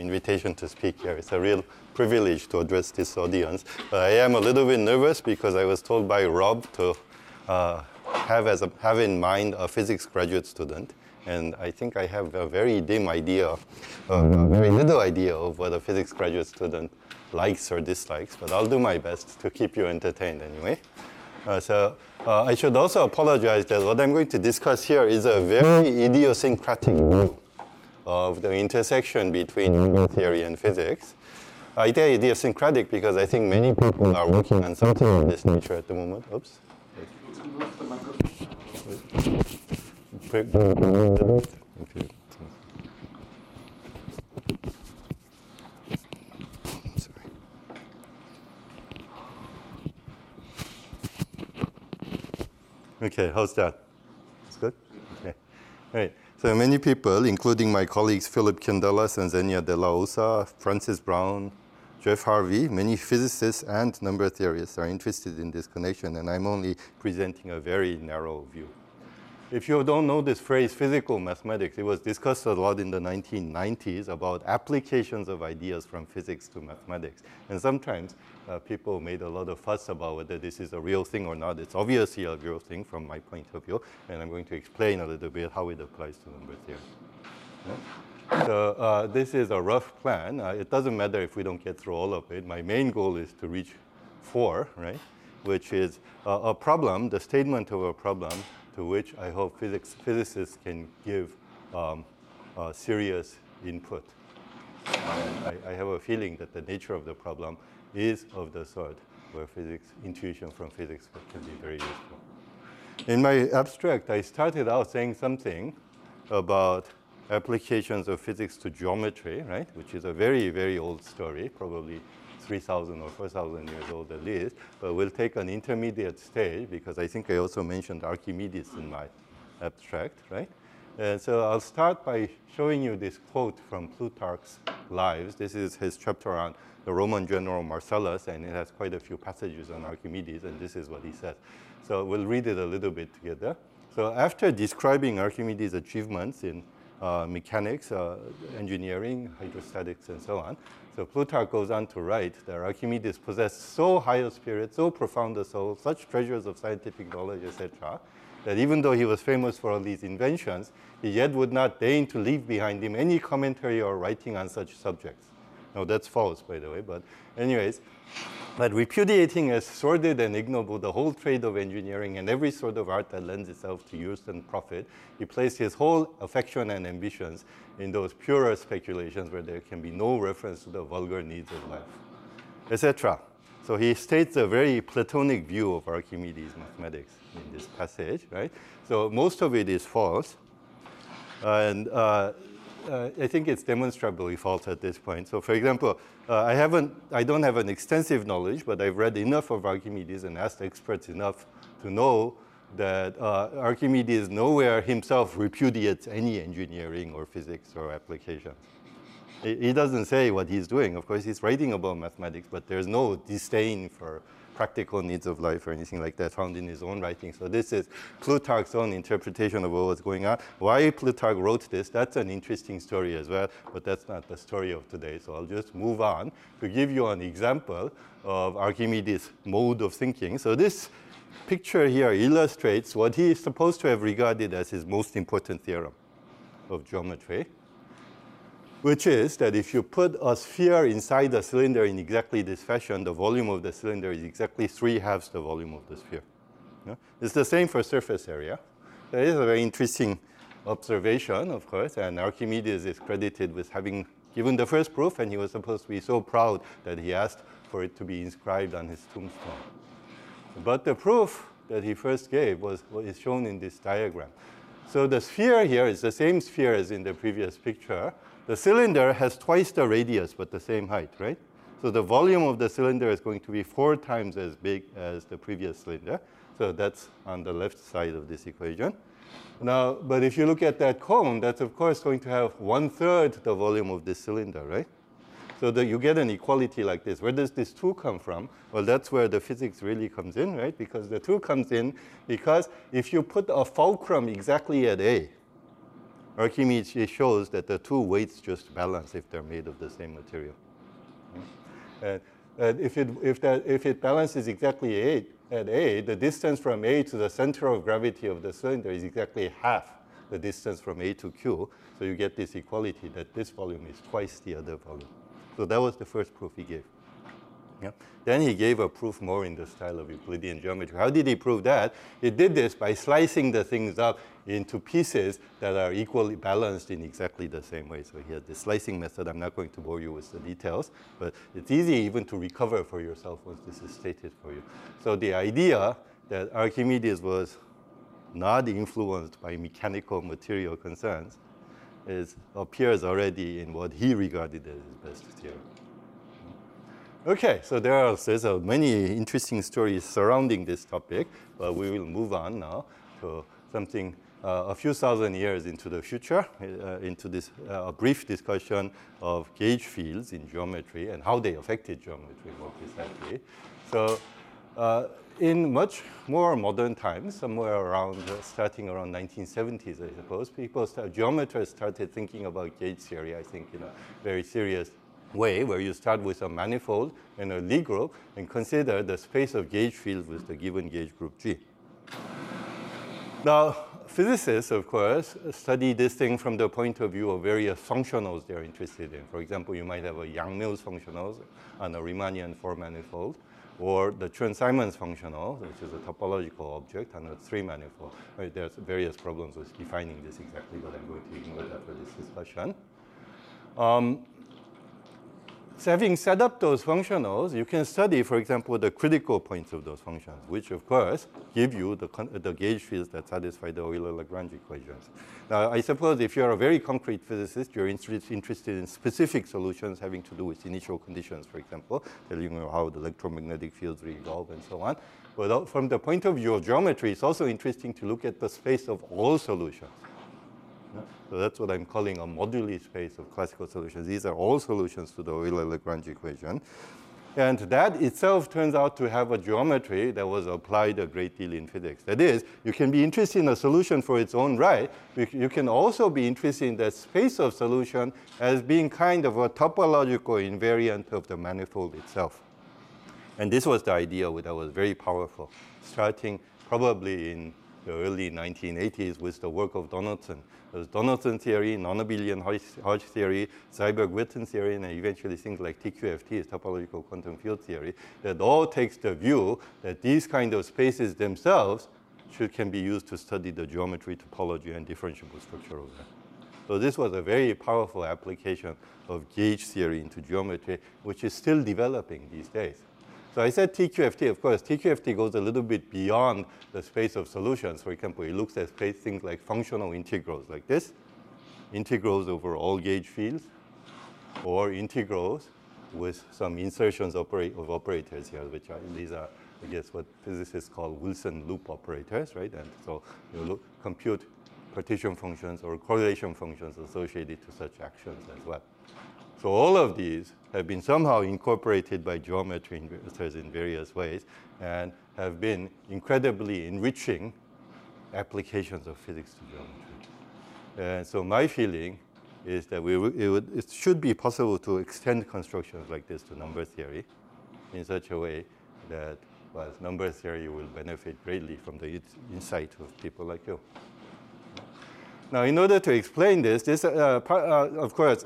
invitation to speak here. It's a real privilege to address this audience. But I am a little bit nervous because I was told by Rob to have in mind a physics graduate student. And I think I have a very dim idea, very little idea of what a physics graduate student likes or dislikes, but I'll do my best to keep you entertained anyway. I should also apologize that what I'm going to discuss here is a very idiosyncratic view of the intersection between number theory and physics. I say idiosyncratic because I think many people are working on something of this nature at the moment. Oops. Okay. Okay, how's that? It's good? Okay. All right. So many people, including my colleagues Philip Candelas and Xenia de la Osa, Francis Brown, Jeff Harvey, many physicists and number theorists are interested in this connection, and I'm only presenting a very narrow view. If you don't know this phrase, physical mathematics, it was discussed a lot in the 1990s about applications of ideas from physics to mathematics. And sometimes people made a lot of fuss about whether this is a real thing or not. It's obviously a real thing from my point of view, and I'm going to explain a little bit how it applies to number theory. Yeah? So this is a rough plan. It doesn't matter if we don't get through all of it. My main goal is to reach 4, right? Which is a problem, the statement of a problem, to which I hope physicists can give serious input. I have a feeling that the nature of the problem is of the sort where intuition from physics can be very useful. In my abstract, I started out saying something about applications of physics to geometry, right? Which is a very, very old story, probably 3,000 or 4,000 years old at least, but we'll take an intermediate stage because I think I also mentioned Archimedes in my abstract, right? And so I'll start by showing you this quote from Plutarch's Lives. This is his chapter on the Roman general Marcellus, and it has quite a few passages on Archimedes, and this is what he says. So we'll read it a little bit together. So after describing Archimedes' achievements in mechanics, engineering, hydrostatics, and so on, so Plutarch goes on to write that Archimedes possessed so high a spirit, so profound a soul, such treasures of scientific knowledge, etc., that even though he was famous for all these inventions, he yet would not deign to leave behind him any commentary or writing on such subjects. No, that's false, by the way, but anyways, but repudiating as sordid and ignoble the whole trade of engineering and every sort of art that lends itself to use and profit, he placed his whole affection and ambitions in those purer speculations where there can be no reference to the vulgar needs of life, etc. So he states a very Platonic view of Archimedes' mathematics in this passage, right? So most of it is false, and I think it's demonstrably false at this point. So for example, I don't have an extensive knowledge, but I've read enough of Archimedes and asked experts enough to know that Archimedes nowhere himself repudiates any engineering or physics or applications. He doesn't say what he's doing. Of course, he's writing about mathematics, but there's no disdain for practical needs of life or anything like that found in his own writing. So this is Plutarch's own interpretation of what was going on. Why Plutarch wrote this, that's an interesting story as well, but that's not the story of today. So I'll just move on to give you an example of Archimedes' mode of thinking. So this picture here illustrates what he is supposed to have regarded as his most important theorem of geometry, which is that if you put a sphere inside a cylinder in exactly this fashion, the volume of the cylinder is exactly 3/2 the volume of the sphere. Yeah? It's the same for surface area. That is a very interesting observation, of course, and Archimedes is credited with having given the first proof, and he was supposed to be so proud that he asked for it to be inscribed on his tombstone. But the proof that he first gave is shown in this diagram. So the sphere here is the same sphere as in the previous picture. The cylinder has twice the radius, but the same height, right? So the volume of the cylinder is going to be 4 times as big as the previous cylinder. So that's on the left side of this equation. Now, but if you look at that cone, that's of course going to have 1/3 the volume of this cylinder, right? So that you get an equality like this. Where does this 2 come from? Well, that's where the physics really comes in, right? Because the 2 comes in because if you put a fulcrum exactly at A, Archimedes shows that the two weights just balance if they're made of the same material. And if it balances exactly at A, the distance from A to the center of gravity of the cylinder is exactly half the distance from A to Q. So you get this equality that this volume is twice the other volume. So that was the first proof he gave. Yeah. Then he gave a proof more in the style of Euclidean geometry. How did he prove that? He did this by slicing the things up into pieces that are equally balanced in exactly the same way. So he had the slicing method. I'm not going to bore you with the details, but it's easy even to recover for yourself once this is stated for you. So the idea that Archimedes was not influenced by mechanical material concerns appears already in what he regarded as his best theorem. Okay, so there's many interesting stories surrounding this topic, but we will move on now to something a few thousand years into the future, into this brief discussion of gauge fields in geometry and how they affected geometry more precisely. So in much more modern times, somewhere around, starting around 1970s, I suppose, geometers started thinking about gauge theory, I think, in a very serious way, where you start with a manifold and a Lie group and consider the space of gauge fields with the given gauge group G. Now, physicists, of course, study this thing from the point of view of various functionals they're interested in. For example, you might have a Yang-Mills functionals on a Riemannian four-manifold, or the Chern-Simons functional, which is a topological object on a three-manifold. Right, there's various problems with defining this exactly, but I'm going to ignore that for this discussion. So having set up those functionals, you can study, for example, the critical points of those functions, which, of course, give you the gauge fields that satisfy the Euler-Lagrange equations. Now, I suppose if you're a very concrete physicist, you're interested in specific solutions having to do with initial conditions, for example, telling you how the electromagnetic fields resolve and so on. But from the point of view of geometry, it's also interesting to look at the space of all solutions. So that's what I'm calling a moduli space of classical solutions. These are all solutions to the Euler-Lagrange equation. And that itself turns out to have a geometry that was applied a great deal in physics. That is, you can be interested in a solution for its own right. You can also be interested in the space of solution as being kind of a topological invariant of the manifold itself. And this was the idea that was very powerful, starting probably in the early 1980s with the work of Donaldson. There's Donaldson theory, non-abelian Hodge theory, Seiberg-Witten theory, and eventually things like TQFT, topological quantum field theory, that all takes the view that these kind of spaces themselves can be used to study the geometry, topology, and differentiable structure of them. So this was a very powerful application of gauge theory into geometry, which is still developing these days. So I said TQFT, of course, TQFT goes a little bit beyond the space of solutions. For example, it looks at things like functional integrals like this, integrals over all gauge fields, or integrals with some insertions of operators here, which are, these are, I guess, what physicists call Wilson loop operators, right? And so you compute partition functions or correlation functions associated to such actions as well. So all of these have been somehow incorporated by geometry in various ways and have been incredibly enriching applications of physics to geometry. And so my feeling is that it should be possible to extend constructions like this to number theory in such a way that, well, number theory will benefit greatly from the insight of people like you. Now, in order to explain this, of course,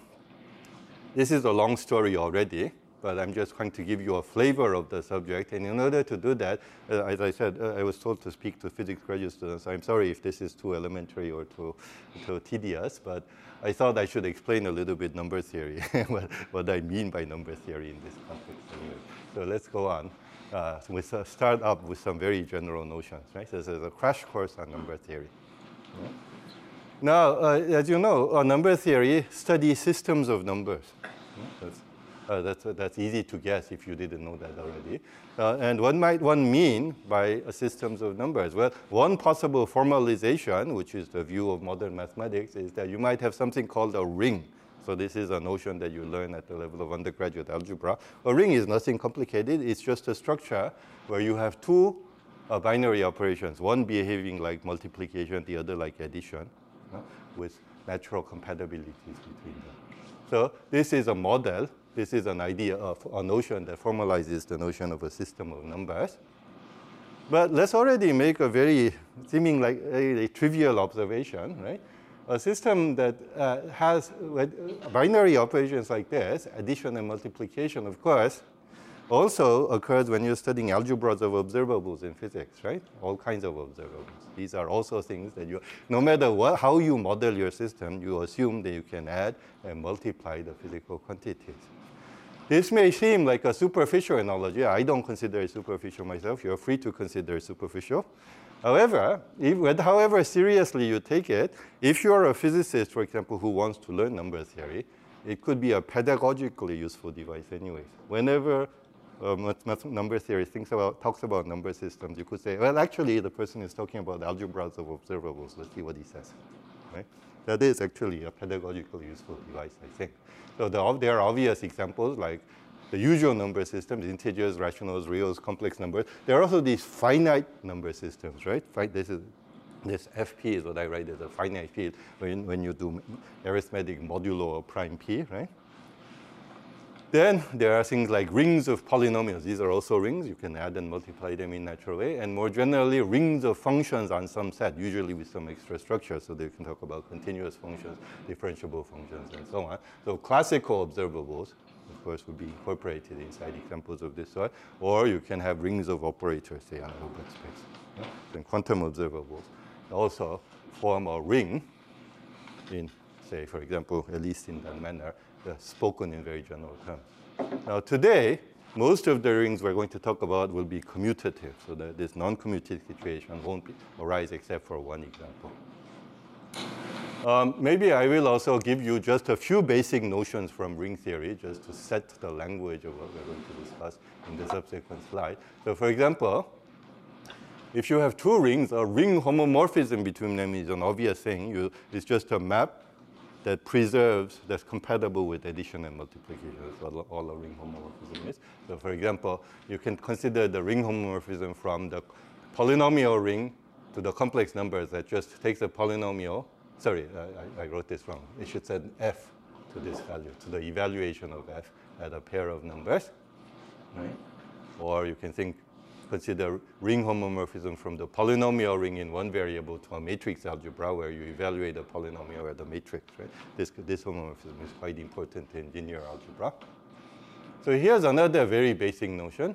this is a long story already, but I'm just going to give you a flavor of the subject. And in order to do that, as I said, I was told to speak to physics graduate students. I'm sorry if this is too elementary or too tedious, but I thought I should explain a little bit number theory, what I mean by number theory in this context. Anyway. So let's go on. Start up with some very general notions. Right? So this is a crash course on number theory. Yeah. Now, as you know, number theory studies systems of numbers. That's easy to guess if you didn't know that already. And what might one mean by systems of numbers? Well, one possible formalization, which is the view of modern mathematics, is that you might have something called a ring. So this is a notion that you learn at the level of undergraduate algebra. A ring is nothing complicated. It's just a structure where you have two binary operations, one behaving like multiplication, the other like addition. with natural compatibilities between them. So this is a model. This is an idea of a notion that formalizes the notion of a system of numbers. But let's already make a very seeming like a trivial observation, right? A system that has binary operations like this, addition and multiplication, of course, also occurs when you're studying algebras of observables in physics, right? All kinds of observables. These are also things that you, no matter how you model your system, you assume that you can add and multiply the physical quantities. This may seem like a superficial analogy. I don't consider it superficial myself. You're free to consider it superficial. However, however seriously you take it, if you're a physicist, for example, who wants to learn number theory, it could be a pedagogically useful device anyways. Whenever number theory talks about number systems, you could say, well, actually, the person is talking about algebras of observables. Let's see what he says, right? That is actually a pedagogically useful device, I think. So there are obvious examples like the usual number systems, integers, rationals, reals, complex numbers. There are also these finite number systems, right? This FP is what I write as a finite field when you do arithmetic modulo of prime P, right? Then there are things like rings of polynomials. These are also rings. You can add and multiply them in natural way. And more generally, rings of functions on some set, usually with some extra structure. So they can talk about continuous functions, differentiable functions, and so on. So classical observables, of course, would be incorporated inside examples of this sort. Or you can have rings of operators, say, on Hilbert space. Yeah? Then quantum observables also form a ring in, say, for example, at least in that manner, spoken in very general terms. Now today, most of the rings we're going to talk about will be commutative, so that this non-commutative situation won't arise except for one example. Maybe I will also give you just a few basic notions from ring theory, just to set the language of what we're going to discuss in the subsequent slide. So for example, if you have two rings, a ring homomorphism between them is an obvious thing. It's just a map that preserves, that's compatible with addition and multiplication. That's all a ring homomorphism is. So for example, you can consider the ring homomorphism from the polynomial ring to the complex numbers that just takes a polynomial. Sorry, I wrote this wrong. It should say f to this value, to the evaluation of f at a pair of numbers, right? Or you can consider ring homomorphism from the polynomial ring in one variable to a matrix algebra where you evaluate a polynomial at a matrix, right? This homomorphism is quite important in linear algebra. So here's another very basic notion.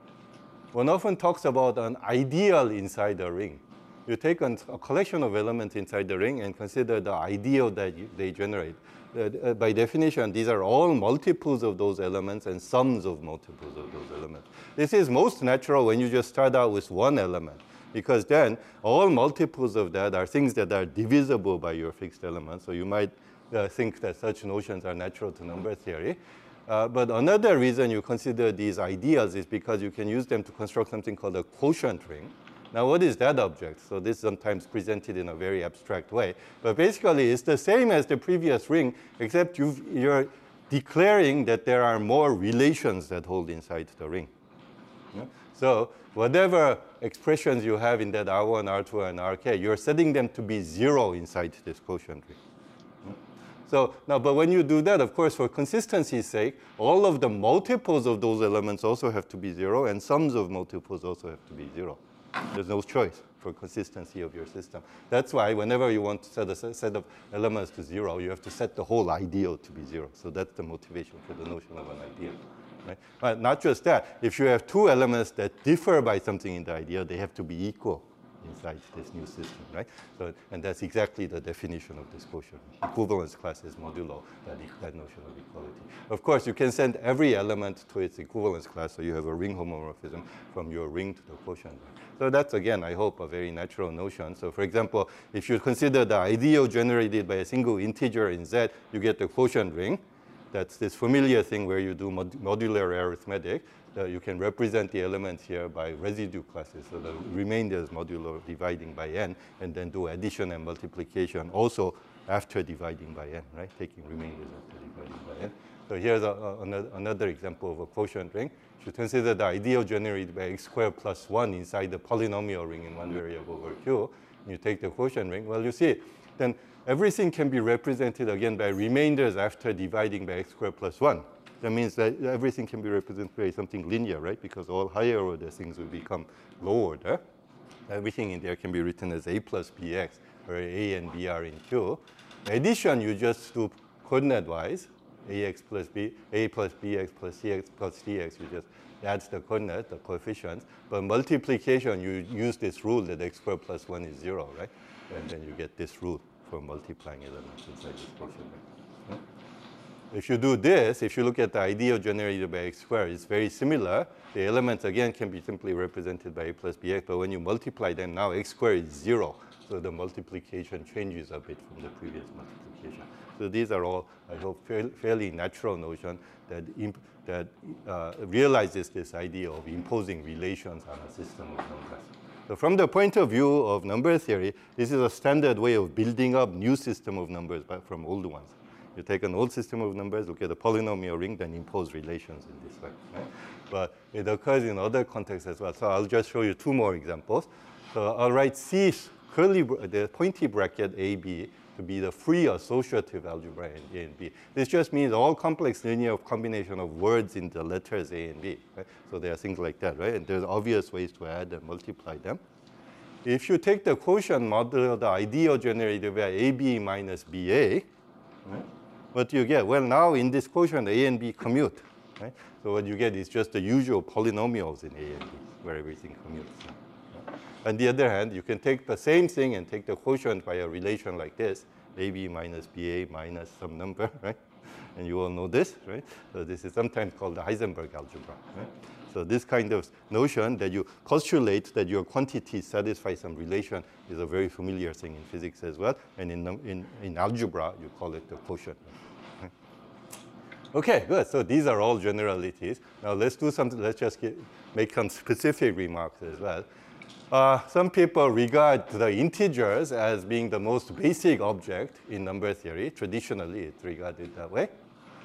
One often talks about an ideal inside a ring. You take a collection of elements inside the ring and consider the ideal that they generate. By definition, these are all multiples of those elements and sums of multiples of those elements. This is most natural when you just start out with one element, because then all multiples of that are things that are divisible by your fixed elements. So you might think that such notions are natural to number theory. But another reason you consider these ideals is because you can use them to construct something called a quotient ring. Now, what is that object? So this is sometimes presented in a very abstract way. But basically, it's the same as the previous ring, except you're declaring that there are more relations that hold inside the ring. Yeah? So whatever expressions you have in that R1, R2, and Rk, you're setting them to be 0 inside this quotient ring. Yeah? So now, but when you do that, of course, for consistency's sake, all of the multiples of those elements also have to be 0, and sums of multiples also have to be 0. There's no choice for consistency of your system. That's why whenever you want to set a set of elements to 0, you have to set the whole ideal to be 0. So that's the motivation for the notion of an ideal. Right? But not just that. If you have two elements that differ by something in the ideal, they have to be equal inside this new system, right? So, and that's exactly the definition of this quotient. Equivalence class is modulo that notion of equality. Of course, you can send every element to its equivalence class, so you have a ring homomorphism from your ring to the quotient ring. So that's, again, I hope, a very natural notion. So for example, if you consider the ideal generated by a single integer in Z, you get the quotient ring. That's this familiar thing where you do modular arithmetic. You can represent the elements here by residue classes. So the remainder is modulo dividing by n, and then do addition and multiplication also after dividing by n, right? Taking remainders after dividing by n. So here's another example of a quotient ring. If you consider the ideal generated by x squared plus 1 inside the polynomial ring in one variable over Q, and you take the quotient ring, well, you see, then everything can be represented again by remainders after dividing by x squared plus 1. That means that everything can be represented by something linear, right? Because all higher order things will become low order. Everything in there can be written as a plus bx, where a and b are in Q. Addition, you just do coordinate-wise, ax plus b, a plus bx plus cx plus dx. You just add the coordinate, the coefficients. But multiplication, you use this rule that x squared plus 1 is 0, right? And then you get this rule for multiplying elements inside this function. Right? If you do this, if you look at the ideal generated by x squared, it's very similar. The elements, again, can be simply represented by a plus bx, but when you multiply them, now x squared is 0. So the multiplication changes a bit from the previous multiplication. So these are all, I hope, fairly natural notion that realizes this idea of imposing relations on a system of numbers. So from the point of view of number theory, this is a standard way of building up new system of numbers from old ones. You take an old system of numbers, look at a polynomial ring, then impose relations in this way. Right? But it occurs in other contexts as well. So I'll just show you 2 more examples. So I'll write C, the pointy bracket AB, to be the free associative algebra in A and B. This just means all complex linear combination of words in the letters A and B. Right? So there are things like that, right? And there's obvious ways to add and multiply them. If you take the quotient model of the ideal generated by AB minus BA, right? What do you get? Well, now in this quotient, A and B commute. Right? So what you get is just the usual polynomials in A and B, where everything commutes. On the other hand, you can take the same thing and take the quotient by a relation like this, AB minus BA minus some number, right? And you all know this, right? So this is sometimes called the Heisenberg algebra, right? So this kind of notion that you postulate that your quantities satisfy some relation is a very familiar thing in physics as well. And in algebra, you call it the quotient. Right? Okay, good. So these are all generalities. Now let's do something. Let's just make some specific remarks as well. Some people regard the integers as being the most basic object in number theory. Traditionally, it's regarded that way.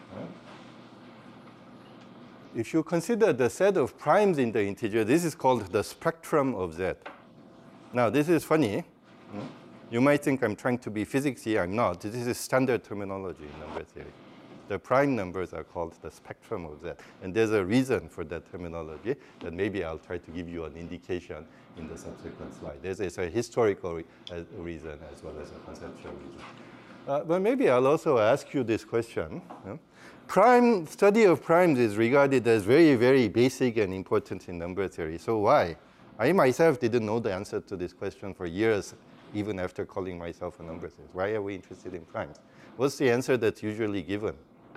If you consider the set of primes in the integer, this is called the spectrum of Z. Now, this is funny. You might think I'm trying to be physicsy. I'm not. This is standard terminology in number theory. The prime numbers are called the spectrum of Z. And there's a reason for that terminology that maybe I'll try to give you an indication in the subsequent slide. There's a historical reason as well as a conceptual reason. But maybe I'll also ask you this question. Study of primes is regarded as very, very basic and important in number theory. So why? I myself didn't know the answer to this question for years, even after calling myself a number theorist. Why are we interested in primes? What's the answer that's usually given?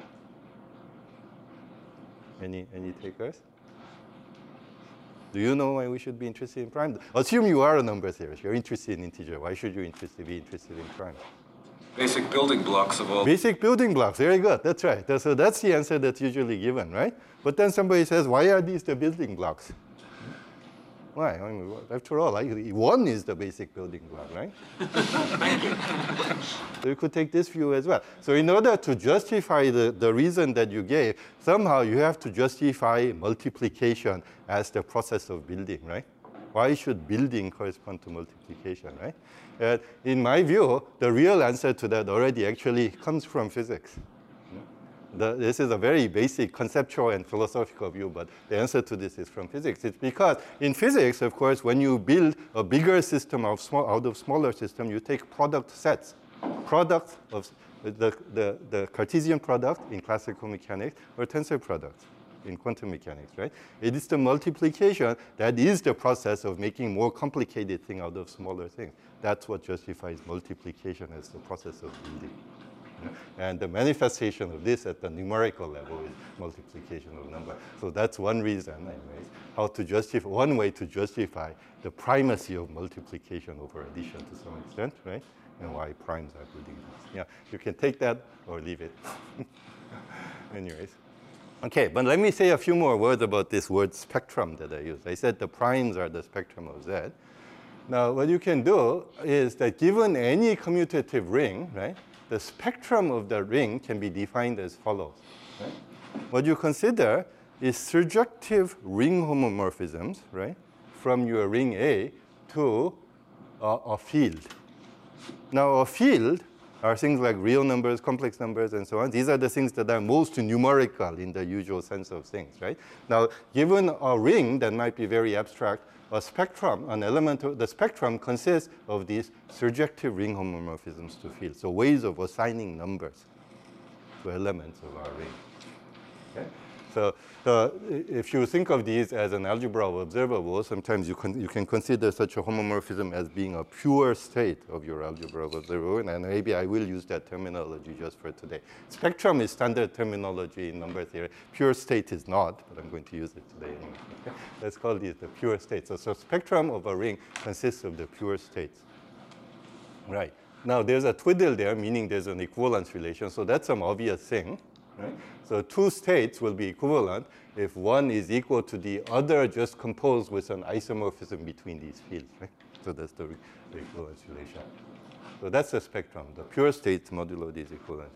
Any takers? Do you know why we should be interested in primes? Assume you are a number theorist. You're interested in integer. Why should you be interested in primes? Basic building blocks of all. Basic building blocks. Very good. That's right. So that's the answer that's usually given, right? But then somebody says, why are these the building blocks? Why? I mean, after all, one is the basic building block, right? So you could take this view as well. So in order to justify the reason that you gave, somehow you have to justify multiplication as the process of building, right? Why should building correspond to multiplication, right? And in my view, the real answer to that already actually comes from physics. This is a very basic conceptual and philosophical view, but the answer to this is from physics. It's because in physics, of course, when you build a bigger system out of smaller system, you take product sets. Product of the Cartesian product in classical mechanics or tensor products in quantum mechanics, right? It is the multiplication that is the process of making more complicated thing out of smaller things. That's what justifies multiplication as the process of building. And the manifestation of this at the numerical level is multiplication of number. So that's one reason, anyways, one way to justify the primacy of multiplication over addition to some extent, right? And why primes are building blocks. Yeah, you can take that or leave it. Anyways. Okay, but let me say a few more words about this word spectrum that I used. I said the primes are the spectrum of Z. Now, what you can do is that given any commutative ring, right, the spectrum of the ring can be defined as follows. Right? What you consider is surjective ring homomorphisms, right, from your ring A to a field. Now, a field are things like real numbers, complex numbers, and so on. These are the things that are most numerical in the usual sense of things, right? Now, given a ring that might be very abstract, a spectrum, an element of the spectrum consists of these surjective ring homomorphisms to fields, so ways of assigning numbers to elements of our ring. Okay? So if you think of these as an algebra of observables, sometimes you can consider such a homomorphism as being a pure state of your algebra of observables, and maybe I will use that terminology just for today. Spectrum is standard terminology in number theory. Pure state is not, but I'm going to use it today anyway. Okay? Let's call these the pure states. So spectrum of a ring consists of the pure states. Right. Now there's a twiddle there, meaning there's an equivalence relation, so that's some obvious thing. Right? So two states will be equivalent if one is equal to the other just composed with an isomorphism between these fields. Right? So that's the equivalence relation. So that's the spectrum, the pure states modulo this equivalence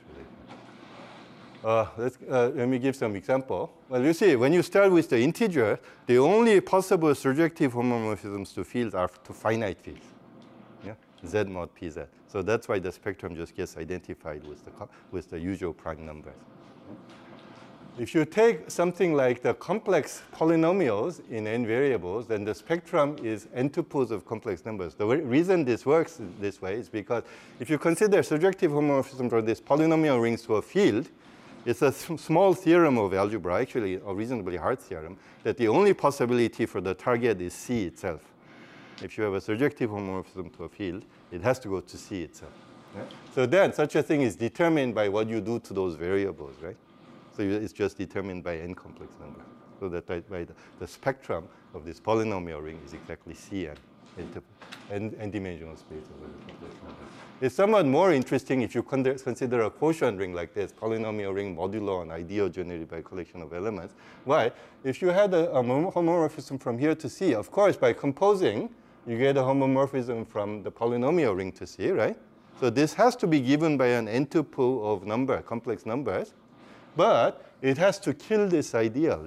relation. Let me give some example. Well, you see, when you start with the integer, the only possible surjective homomorphisms to fields are to finite fields. Yeah? Z mod pz. So that's why the spectrum just gets identified with the usual prime numbers. If you take something like the complex polynomials in n variables, then the spectrum is n tuples of complex numbers. The reason this works this way is because if you consider surjective homomorphism for these polynomial rings to a field, it's a small theorem of algebra, actually a reasonably hard theorem, that the only possibility for the target is C itself. If you have a surjective homomorphism to a field, it has to go to C itself. Right? So then such a thing is determined by what you do to those variables, right? So it's just determined by n complex numbers. So that by the spectrum of this polynomial ring is exactly Cn, n-dimensional space over the complex numbers. It's somewhat more interesting if you consider a quotient ring like this, polynomial ring modulo an ideal generated by a collection of elements. Why? If you had a homomorphism from here to C, of course, by composing, you get a homomorphism from the polynomial ring to C, right? So this has to be given by an n-tuple of complex numbers. But it has to kill this ideal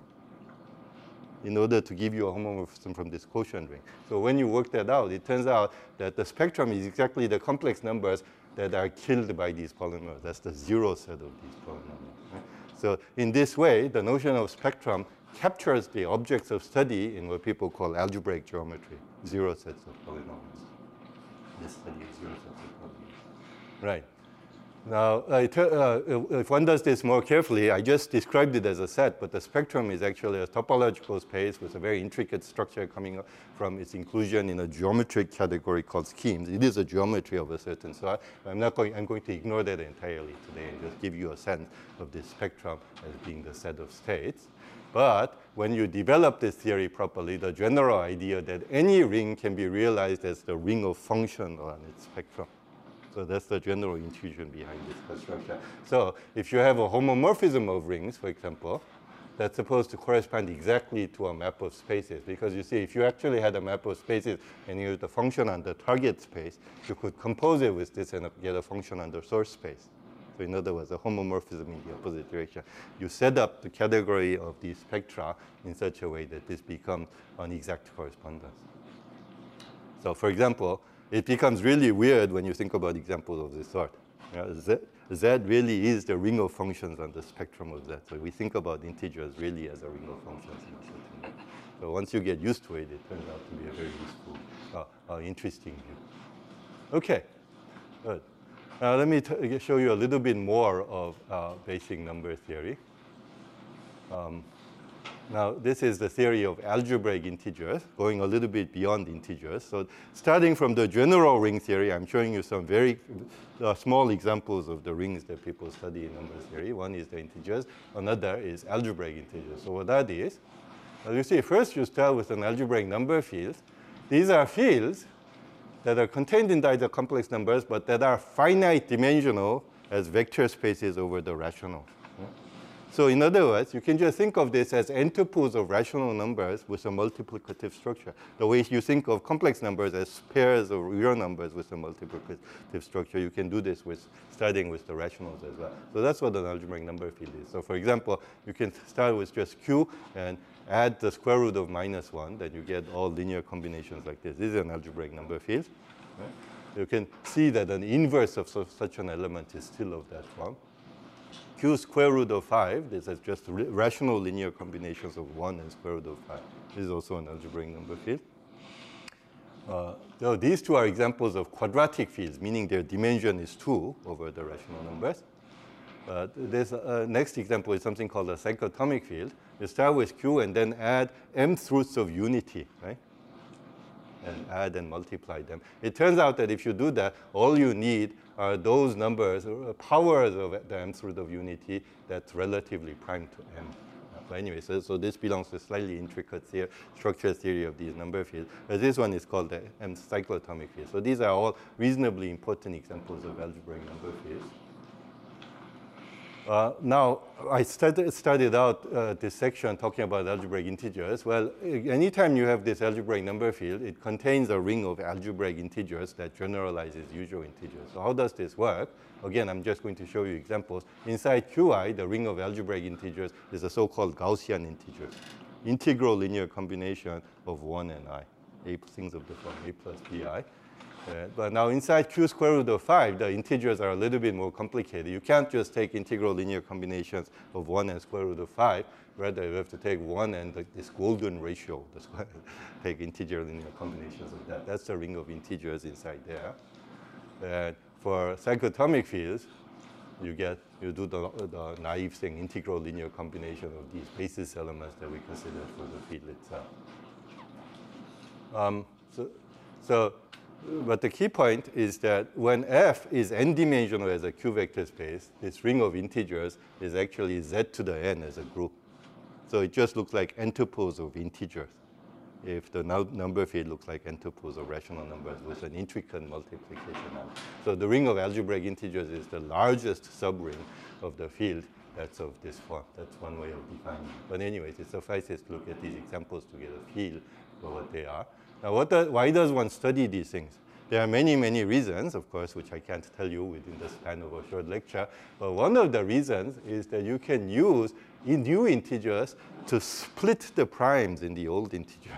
in order to give you a homomorphism from this quotient ring. So when you work that out, it turns out that the spectrum is exactly the complex numbers that are killed by these polynomials. That's the zero set of these polynomials. Right? So in this way, the notion of spectrum captures the objects of study in what people call algebraic geometry, zero sets of polynomials. This study is zero sets of polynomials. Right. Now, if one does this more carefully, I just described it as a set, but the spectrum is actually a topological space with a very intricate structure coming up from its inclusion in a geometric category called schemes. It is a geometry of a certain sort. I'm going to ignore that entirely today and just give you a sense of this spectrum as being the set of states. But when you develop this theory properly, the general idea that any ring can be realized as the ring of function on its spectrum. So that's the general intuition behind this construction. So if you have a homomorphism of rings, for example, that's supposed to correspond exactly to a map of spaces. Because you see, if you actually had a map of spaces and you had a function on the target space, you could compose it with this and get a function on the source space. So in other words, a homomorphism in the opposite direction. You set up the category of these spectra in such a way that this becomes an exact correspondence. So for example, it becomes really weird when you think about examples of this sort. Z really is the ring of functions on the spectrum of Z. So we think about integers really as a ring of functions in a certain way. So once you get used to it, it turns out to be a very useful, interesting view. Okay, good. Now let me show you a little bit more of basic number theory. Now, this is the theory of algebraic integers, going a little bit beyond integers. So starting from the general ring theory, I'm showing you some very small examples of the rings that people study in number theory. One is the integers. Another is algebraic integers. So what that is, well, you see, first you start with an algebraic number field. These are fields that are contained in either complex numbers, but that are finite dimensional as vector spaces over the rational. So in other words, you can just think of this as n tuples of rational numbers with a multiplicative structure. The way you think of complex numbers as pairs of real numbers with a multiplicative structure, you can do this with starting with the rationals as well. So that's what an algebraic number field is. So for example, you can start with just q and add the square root of -1, then you get all linear combinations like this. This is an algebraic number field. Right? you can see that an inverse of such an element is still of that form. Q square root of 5, this is just rational linear combinations of 1 and square root of 5. This is also an algebraic number field. So these two are examples of quadratic fields, meaning their dimension is 2 over the rational numbers. This next example is something called a cyclotomic field. You start with Q and then add mth roots of unity, right? And add and multiply them. It turns out that if you do that, all you need are those numbers, powers of the mth root of unity that's relatively prime to m. But anyway, so this belongs to slightly intricate structure theory of these number fields. But this one is called the M cyclotomic field. So these are all reasonably important examples of algebraic number fields. Now, I started out this section talking about algebraic integers. Well, anytime you have this algebraic number field, it contains a ring of algebraic integers that generalizes usual integers. So how does this work? Again, I'm just going to show you examples. Inside Qi, the ring of algebraic integers is a so-called Gaussian integer, integral linear combination of 1 and I, things of the form a plus bi. But now inside Q square root of 5, the integers are a little bit more complicated. You can't just take integral linear combinations of 1 and square root of 5. Rather, you have to take 1 and this golden ratio, take integer linear combinations of that. That's the ring of integers inside there. And for cyclotomic fields, you do the naive thing, integral linear combination of these basis elements that we considered for the field itself. But the key point is that when F is n-dimensional as a Q vector space, this ring of integers is actually Z to the n as a group. So it just looks like n-tuples of integers if the number field looks like n-tuples of rational numbers with an intricate multiplication. So the ring of algebraic integers is the largest subring of the field that's of this form. That's one way of defining it. But anyways, it suffices to look at these examples to get a feel for what they are. Now, why does one study these things? There are many, many reasons, of course, which I can't tell you within the span of a short lecture. But one of the reasons is that you can use new integers to split the primes in the old integers.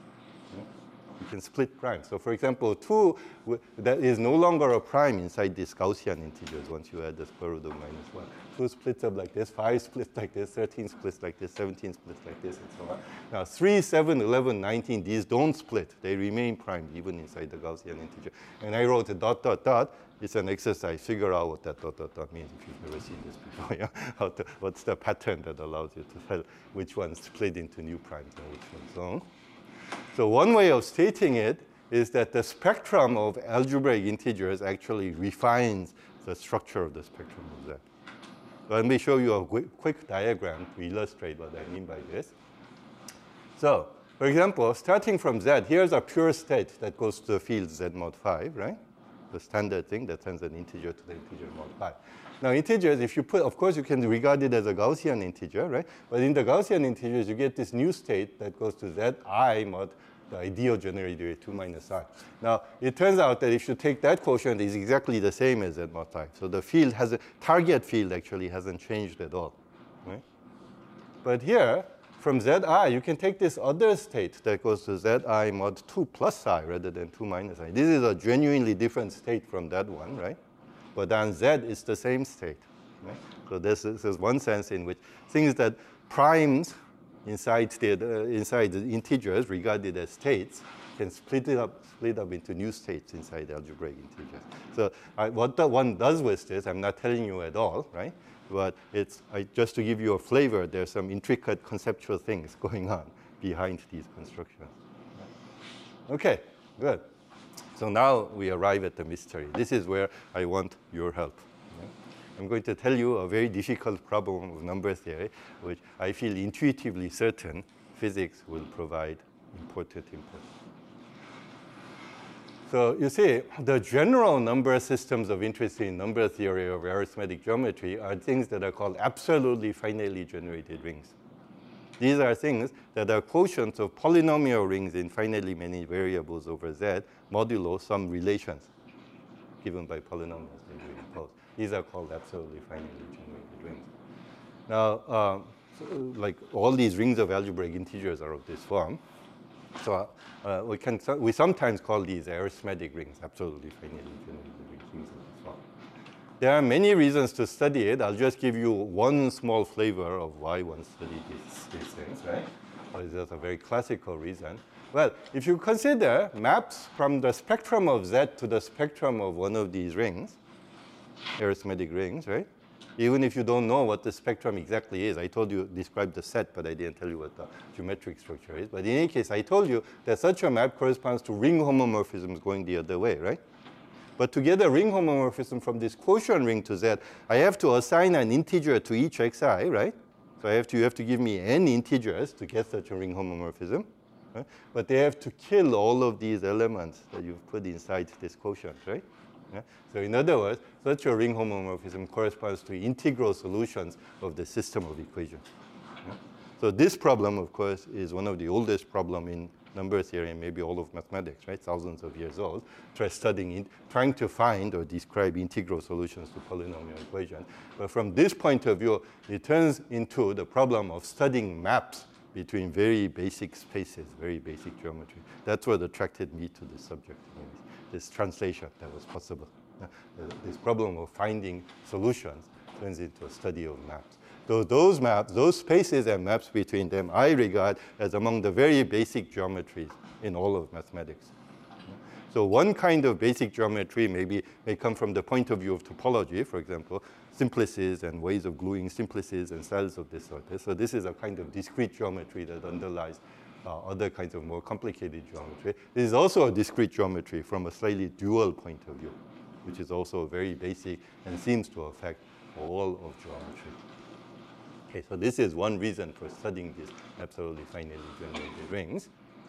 You can split primes. So for example, 2 that is no longer a prime inside these Gaussian integers once you add the square root of -1. 2 splits up like this, 5 splits like this, 13 splits like this, 17 splits like this, and so on. Now 3, 7, 11, 19, these don't split. They remain prime even inside the Gaussian integer. And I wrote a dot, dot, dot. It's an exercise. Figure out what that dot, dot, dot means if you've never seen this before. Yeah? What's the pattern that allows you to tell which ones split into new primes and which ones don't. So one way of stating it is that the spectrum of algebraic integers actually refines the structure of the spectrum of Z. So let me show you a quick diagram to illustrate what I mean by this. So, for example, starting from Z, here's a pure state that goes to the field Z mod 5, right? The standard thing that sends an integer to the integer mod 5. Now integers, if you put, of course you can regard it as a Gaussian integer, right? But in the Gaussian integers, you get this new state that goes to Zi mod the ideal generated rate 2 minus I. Now, it turns out that if you take that quotient, it's exactly the same as Z mod 5. So the field has a target field actually hasn't changed at all, right? But here, from Zi, you can take this other state that goes to Zi mod 2 plus I rather than 2 minus I. This is a genuinely different state from that one, right? But on Z, it's the same state, right? So this is one sense in which things that primes inside the integers regarded as states can split up into new states inside algebraic integers. So what one does with this, I'm not telling you at all, right? But just to give you a flavor, there's some intricate conceptual things going on behind these constructions. Okay, good. So now we arrive at the mystery. This is where I want your help. I'm going to tell you a very difficult problem of number theory, which I feel intuitively certain physics will provide important input. So you see, the general number systems of interest in number theory or arithmetic geometry are things that are called absolutely finitely generated rings. These are things that are quotients of polynomial rings in finitely many variables over Z modulo some relations given by polynomials that we impose. These are called absolutely finitely generated rings. Now, like all these rings of algebraic integers are of this form. So we sometimes call these arithmetic rings, absolutely finitely generated rings as well. There are many reasons to study it. I'll just give you one small flavor of why one studies these things, right? This is a very classical reason. Well, if you consider maps from the spectrum of Z to the spectrum of one of these rings, arithmetic rings, right? Even if you don't know what the spectrum exactly is, I told you describe the set, but I didn't tell you what the geometric structure is. But in any case, I told you that such a map corresponds to ring homomorphisms going the other way, right? But to get a ring homomorphism from this quotient ring to Z, I have to assign an integer to each xi, right? So you have to give me n integers to get such a ring homomorphism. Right? But they have to kill all of these elements that you've put inside this quotient, right? Yeah? So in other words, such a ring homomorphism corresponds to integral solutions of the system of equations. Yeah? So this problem, of course, is one of the oldest problems in number theory and maybe all of mathematics, right? Thousands of years old, trying to find or describe integral solutions to polynomial equations. But from this point of view, it turns into the problem of studying maps between very basic spaces, very basic geometry. That's what attracted me to this subject, this translation that was possible. This problem of finding solutions turns into a study of maps. So those maps, those spaces and maps between them, I regard as among the very basic geometries in all of mathematics. So one kind of basic geometry may come from the point of view of topology, for example, simplices and ways of gluing simplices and styles of this sort. So this is a kind of discrete geometry that underlies other kinds of more complicated geometry. This is also a discrete geometry from a slightly dual point of view, which is also very basic and seems to affect all of geometry. Okay, so this is one reason for studying these absolutely finitely generated rings.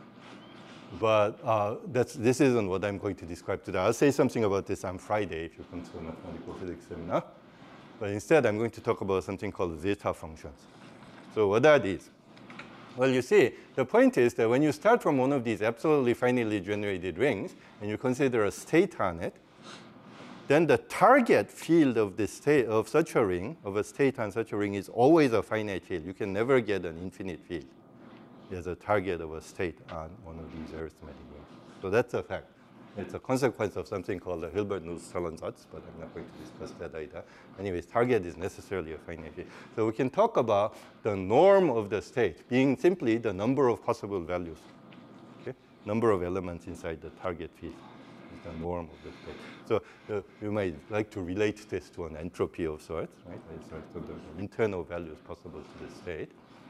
But this isn't what I'm going to describe today. I'll say something about this on Friday if you come to a mathematical physics seminar. But instead, I'm going to talk about something called zeta functions. So what are these? Well, you see, the point is that when you start from one of these absolutely finitely generated rings, and you consider a state on it, then the target field of the state of such a ring, of a state on such a ring, is always a finite field. You can never get an infinite field as a target of a state on one of these arithmetic rings. So that's a fact. It's a consequence of something called the Hilbert-Nussbaum Satz, but I'm not going to discuss that either. Anyways, target is necessarily a finite field. So we can talk about the norm of the state being simply the number of possible values. Okay? Number of elements inside the target field is the norm of the state. So you might like to relate this to an entropy of sorts, right? So the internal values possible to the state.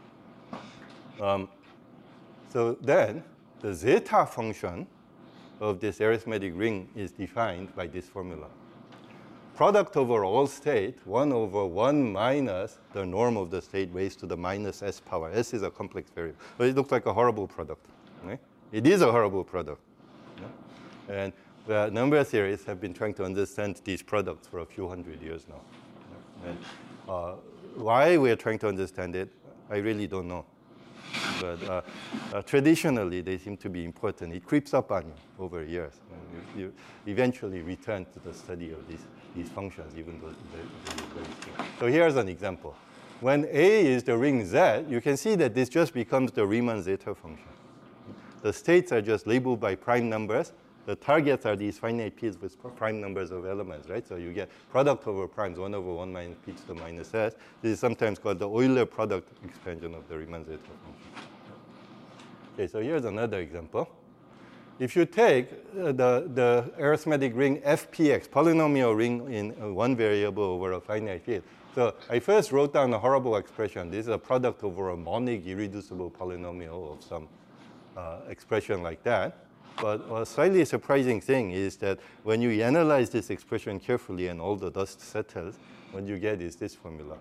So then the zeta function of this arithmetic ring is defined by this formula. Product over all state, 1 over 1 minus the norm of the state raised to the minus s power. S is a complex variable. But it looks like a horrible product. Right? It is a horrible product. Yeah? And the number theorists have been trying to understand these products for a few hundred years now. Yeah? And why we're trying to understand it, I really don't know. But traditionally, they seem to be important. It creeps up on you over years. And you eventually return to the study of these functions, even though they're very small. So here's an example. When A is the ring Z, you can see that this just becomes the Riemann zeta function. The states are just labeled by prime numbers. The targets are these finite p's with prime numbers of elements, right? So you get product over primes, 1 over 1 minus p to the minus s. This is sometimes called the Euler product expansion of the Riemann zeta function. Okay, so here's another example. If you take the arithmetic ring fpx, polynomial ring in one variable over a finite field. So I first wrote down a horrible expression. This is a product over a monic irreducible polynomial of some expression like that. But a slightly surprising thing is that when you analyze this expression carefully and all the dust settles, what you get is this formula.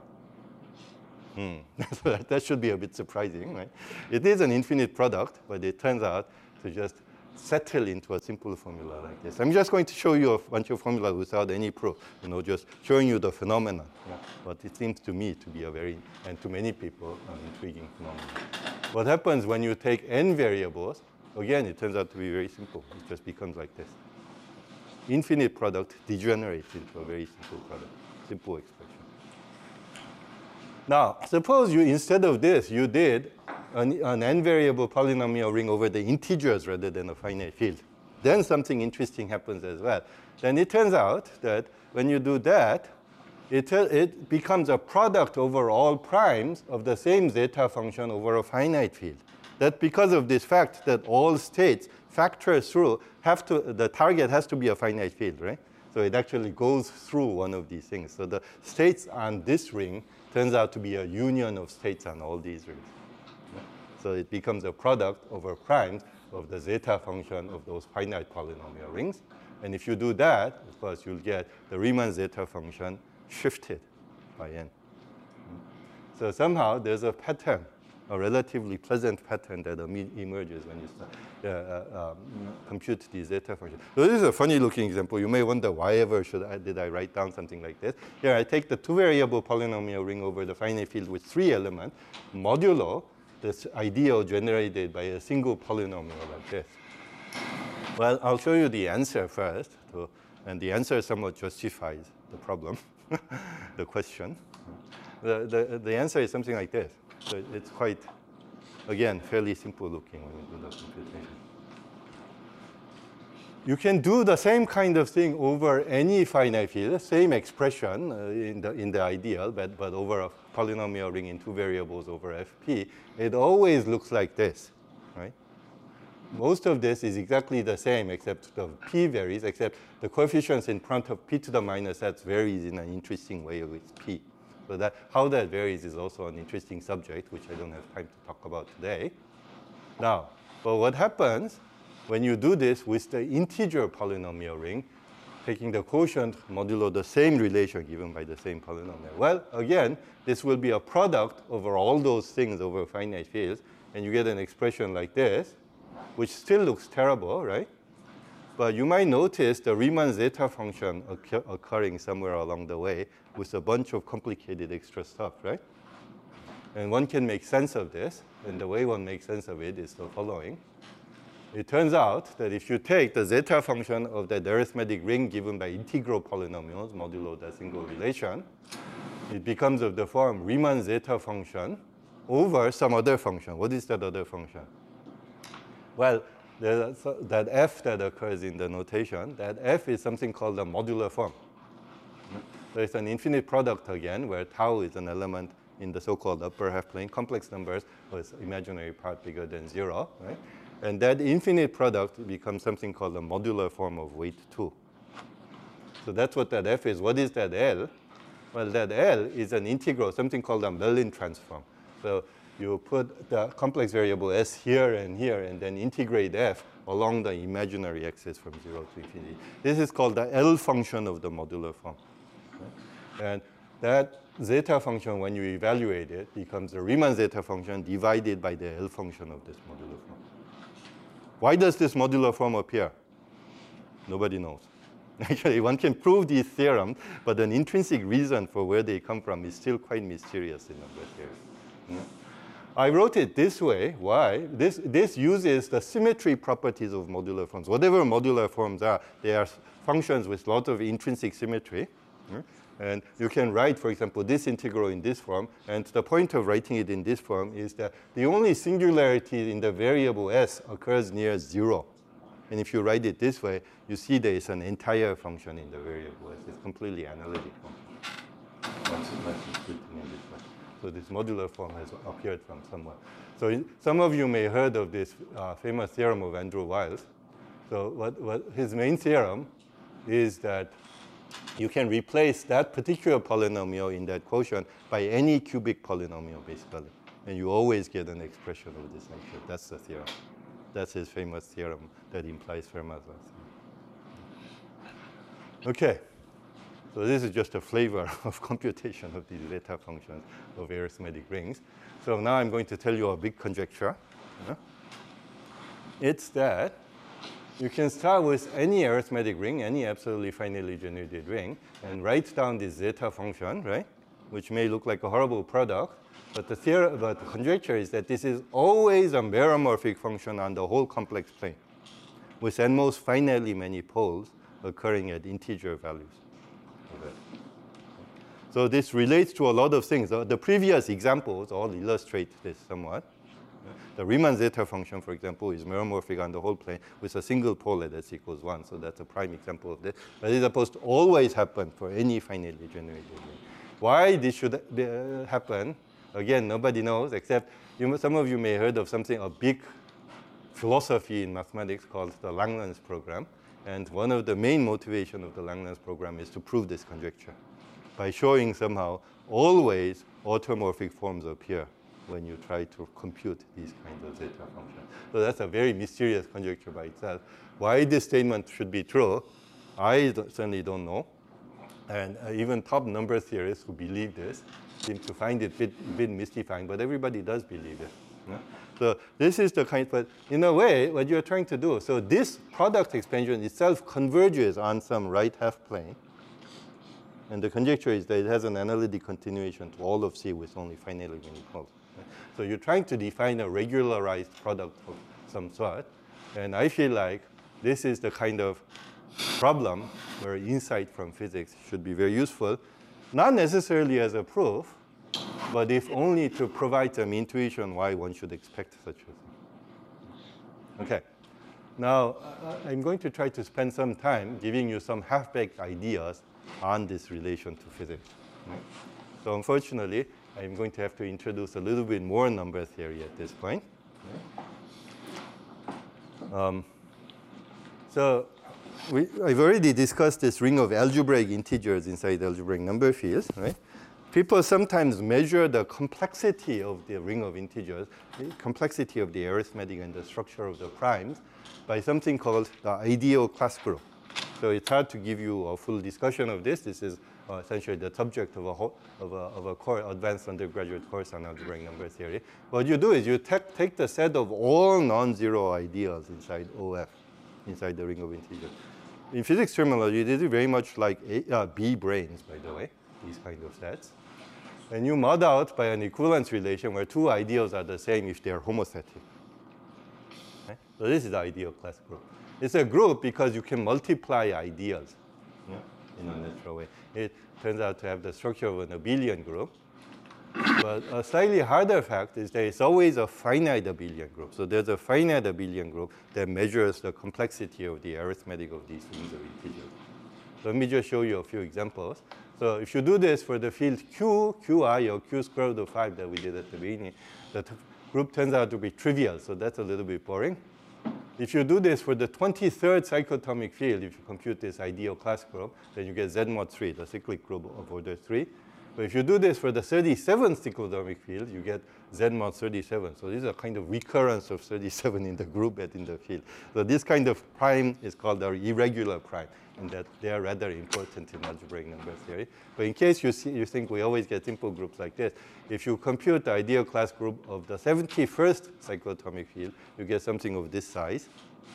So that should be a bit surprising, right? It is an infinite product, but it turns out to just settle into a simple formula like this. I'm just going to show you a bunch of formulas without any proof, just showing you the phenomenon. Yeah. But it seems to me to be and to many people, an intriguing phenomenon. What happens when you take n variables? Again, it turns out to be very simple. It just becomes like this. Infinite product degenerates into a very simple product, simple expression. Now, suppose instead of this, you did an n-variable polynomial ring over the integers rather than a finite field. Then something interesting happens as well. Then it turns out that when you do that, it becomes a product over all primes of the same zeta function over a finite field. That's because of this fact that all states factor through the target has to be a finite field, right? So it actually goes through one of these things. So the states on this ring turns out to be a union of states on all these rings. So it becomes a product over primes of the zeta function of those finite polynomial rings. And if you do that, of course, you'll get the Riemann zeta function shifted by n. So somehow there's a pattern, a relatively pleasant pattern that emerges when you start, compute the zeta function. So this is a funny looking example. You may wonder why ever did I write down something like this. Here I take the two-variable polynomial ring over the finite field with 3 elements, modulo this ideal generated by a single polynomial like this. Well, I'll show you the answer first, and the answer somewhat justifies the problem, the question. The answer is something like this. So it's quite, again, fairly simple looking when you do the computation. You can do the same kind of thing over any finite field, same expression in the ideal, but over a polynomial ring in 2 variables over Fp. It always looks like this, right? Most of this is exactly the same, except the p varies, except the coefficients in front of p to the minus x varies in an interesting way with p. So that how that varies is also an interesting subject, which I don't have time to talk about today. Now, but what happens when you do this with the integer polynomial ring, taking the quotient modulo the same relation given by the same polynomial? Well, again, this will be a product over all those things over finite fields, and you get an expression like this, which still looks terrible, right? But you might notice the Riemann zeta function occurring somewhere along the way with a bunch of complicated extra stuff, right? And one can make sense of this, and the way one makes sense of it is the following. It turns out that if you take the zeta function of that arithmetic ring given by integral polynomials, modulo that single relation, it becomes of the form Riemann zeta function over some other function. What is that other function? Well, that f that occurs in the notation, that f is something called the modular form. So it's an infinite product again, where tau is an element in the so-called upper half plane, complex numbers with imaginary part bigger than 0, right? And that infinite product becomes something called the modular form of weight 2. So that's what that f is. What is that L? Well, that L is an integral, something called a Mellin transform. So you put the complex variable s here, and then integrate f along the imaginary axis from 0 to infinity. This is called the L function of the modular form. And that zeta function, when you evaluate it, becomes the Riemann zeta function divided by the L function of this modular form. Why does this modular form appear? Nobody knows. Actually, one can prove these theorems, but an intrinsic reason for where they come from is still quite mysterious in number theory. I wrote it this way. Why? This uses the symmetry properties of modular forms. Whatever modular forms are, they are functions with lots of intrinsic symmetry. And you can write, for example, this integral in this form. And the point of writing it in this form is that the only singularity in the variable s occurs near 0. And if you write it this way, you see there is an entire function in the variable s. It's completely analytic function. So this modular form has appeared from somewhere. So some of you may have heard of this famous theorem of Andrew Wiles. So what his main theorem is that you can replace that particular polynomial in that quotient by any cubic polynomial, basically. And you always get an expression of this nature. That's the theorem. That's his famous theorem that implies Fermat's law. Okay. So this is just a flavor of computation of these zeta functions of arithmetic rings. So now I'm going to tell you a big conjecture. It's that you can start with any arithmetic ring, any absolutely finitely generated ring, and write down this zeta function, right? Which may look like a horrible product, but the conjecture is that this is always a meromorphic function on the whole complex plane, with at most finitely many poles occurring at integer values. So this relates to a lot of things. The previous examples all illustrate this somewhat. The Riemann zeta function, for example, is meromorphic on the whole plane with a single pole at s equals 1. So that's a prime example of this. But it's supposed to always happen for any finitely generated ring. Why this should happen, again, nobody knows, except some of you may have heard of something, a big philosophy in mathematics called the Langlands program. And one of the main motivation of the Langlands program is to prove this conjecture by showing somehow always automorphic forms appear when you try to compute these kinds of zeta functions. So that's a very mysterious conjecture by itself. Why this statement should be true, I certainly don't know. And even top number theorists who believe this seem to find it a bit mystifying, but everybody does believe it. Yeah? So this is the kind, but in a way, what you're trying to do, so this product expansion itself converges on some right half plane. And the conjecture is that it has an analytic continuation to all of C with only finitely many poles. Right? So you're trying to define a regularized product of some sort. And I feel like this is the kind of problem where insight from physics should be very useful, not necessarily as a proof, but if only to provide some intuition why one should expect such a thing. Okay. Now, I'm going to try to spend some time giving you some half-baked ideas on this relation to physics. So unfortunately, I'm going to have to introduce a little bit more number theory at this point. So I've already discussed this ring of algebraic integers inside algebraic number fields, right? People sometimes measure the complexity of the ring of integers, the complexity of the arithmetic and the structure of the primes by something called the ideal class group. So it's hard to give you a full discussion of this. This is essentially the subject of a advanced undergraduate course on algebraic number theory. What you do is you take the set of all non-zero ideals inside OF, inside the ring of integers. In physics terminology, this is very much like B-branes, by the way, these kind of sets. And you mod out by an equivalence relation where two ideals are the same if they are homothetic. Okay? So this is the ideal class group. It's a group because you can multiply ideals in a natural way. It turns out to have the structure of an abelian group. But a slightly harder fact is there is always a finite abelian group. So there's a finite abelian group that measures the complexity of the arithmetic of these rings of integers. Let me just show you a few examples. So if you do this for the field Q, Qi, or Q square root of 5 that we did at the beginning, the group turns out to be trivial, so that's a little bit boring. If you do this for the 23rd cyclotomic field, if you compute this ideal class group, then you get Z mod 3, the cyclic group of order 3. But if you do this for the 37th cyclotomic field, you get Z mod 37. So this is a kind of recurrence of 37 in the group and in the field. So this kind of prime is called our irregular prime, and that they are rather important in algebraic number theory. But in case you think we always get simple groups like this, if you compute the ideal class group of the 71st cyclotomic field, you get something of this size.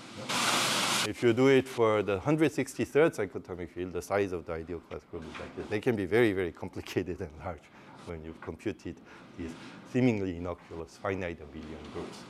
If you do it for the 163rd cyclotomic field, the size of the ideal class group is like this. They can be very, very complicated and large when you've computed these seemingly innocuous finite abelian groups.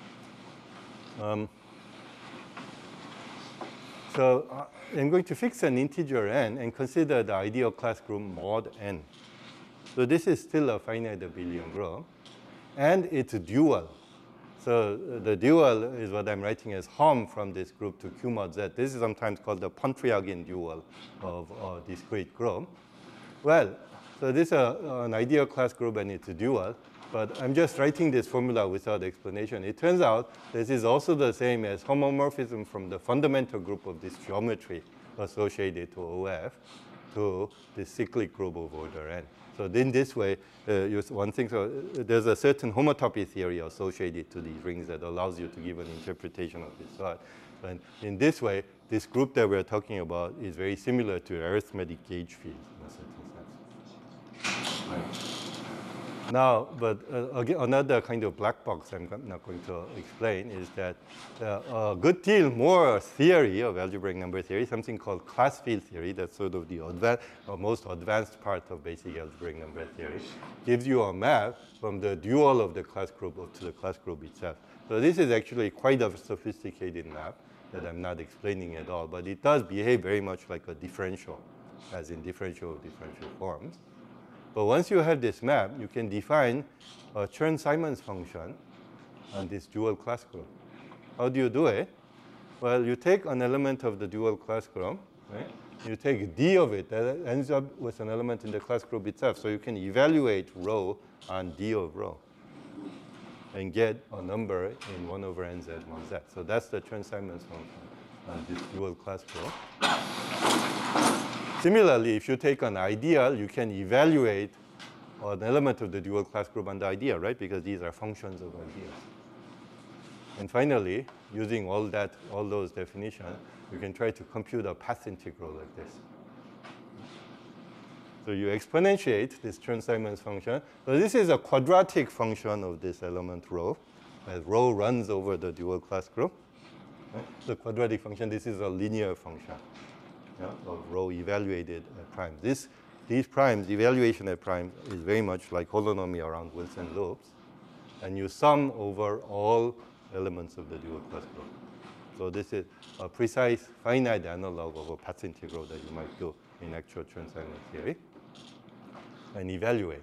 So I'm going to fix an integer n and consider the ideal class group mod n. So this is still a finite abelian group, and it's dual. So the dual is what I'm writing as Hom from this group to Q mod Z. This is sometimes called the Pontryagin dual of a discrete group. Well, so this is an ideal class group and it's a dual, but I'm just writing this formula without explanation. It turns out this is also the same as homomorphism from the fundamental group of this geometry associated to OF to this cyclic group of order n. So in this way, one thing, so there's a certain homotopy theory associated to these rings that allows you to give an interpretation of this sort. And in this way, this group that we're talking about is very similar to arithmetic gauge fields in a certain sense. Right. Now, but again, another kind of black box I'm not going to explain is that a good deal more theory of algebraic number theory, something called class field theory, that's sort of the most advanced part of basic algebraic number theory, gives you a map from the dual of the class group up to the class group itself. So this is actually quite a sophisticated map that I'm not explaining at all, but it does behave very much like a differential, as in differential of differential forms. But once you have this map, you can define a Chern-Simons function on this dual class group. How do you do it? Well, you take an element of the dual class group, right? You take D of it, that ends up with an element in the class group itself. So you can evaluate rho on D of rho and get a number in 1 over nz 1z. So that's the Chern-Simons function on this dual class group. Similarly, if you take an ideal, you can evaluate an element of the dual class group on the ideal, right? Because these are functions of ideals. And finally, using all those definitions, you can try to compute a path integral like this. So you exponentiate this Chern-Simons function. So this is a quadratic function of this element rho, as rho runs over the dual class group. Right? The quadratic function, this is a linear function, yeah, of rho evaluated at primes. These primes, evaluation at primes, is very much like holonomy around Wilson loops. And you sum over all elements of the dual class group. So this is a precise finite analog of a path integral that you might do in actual Chern-Simons theory and evaluate.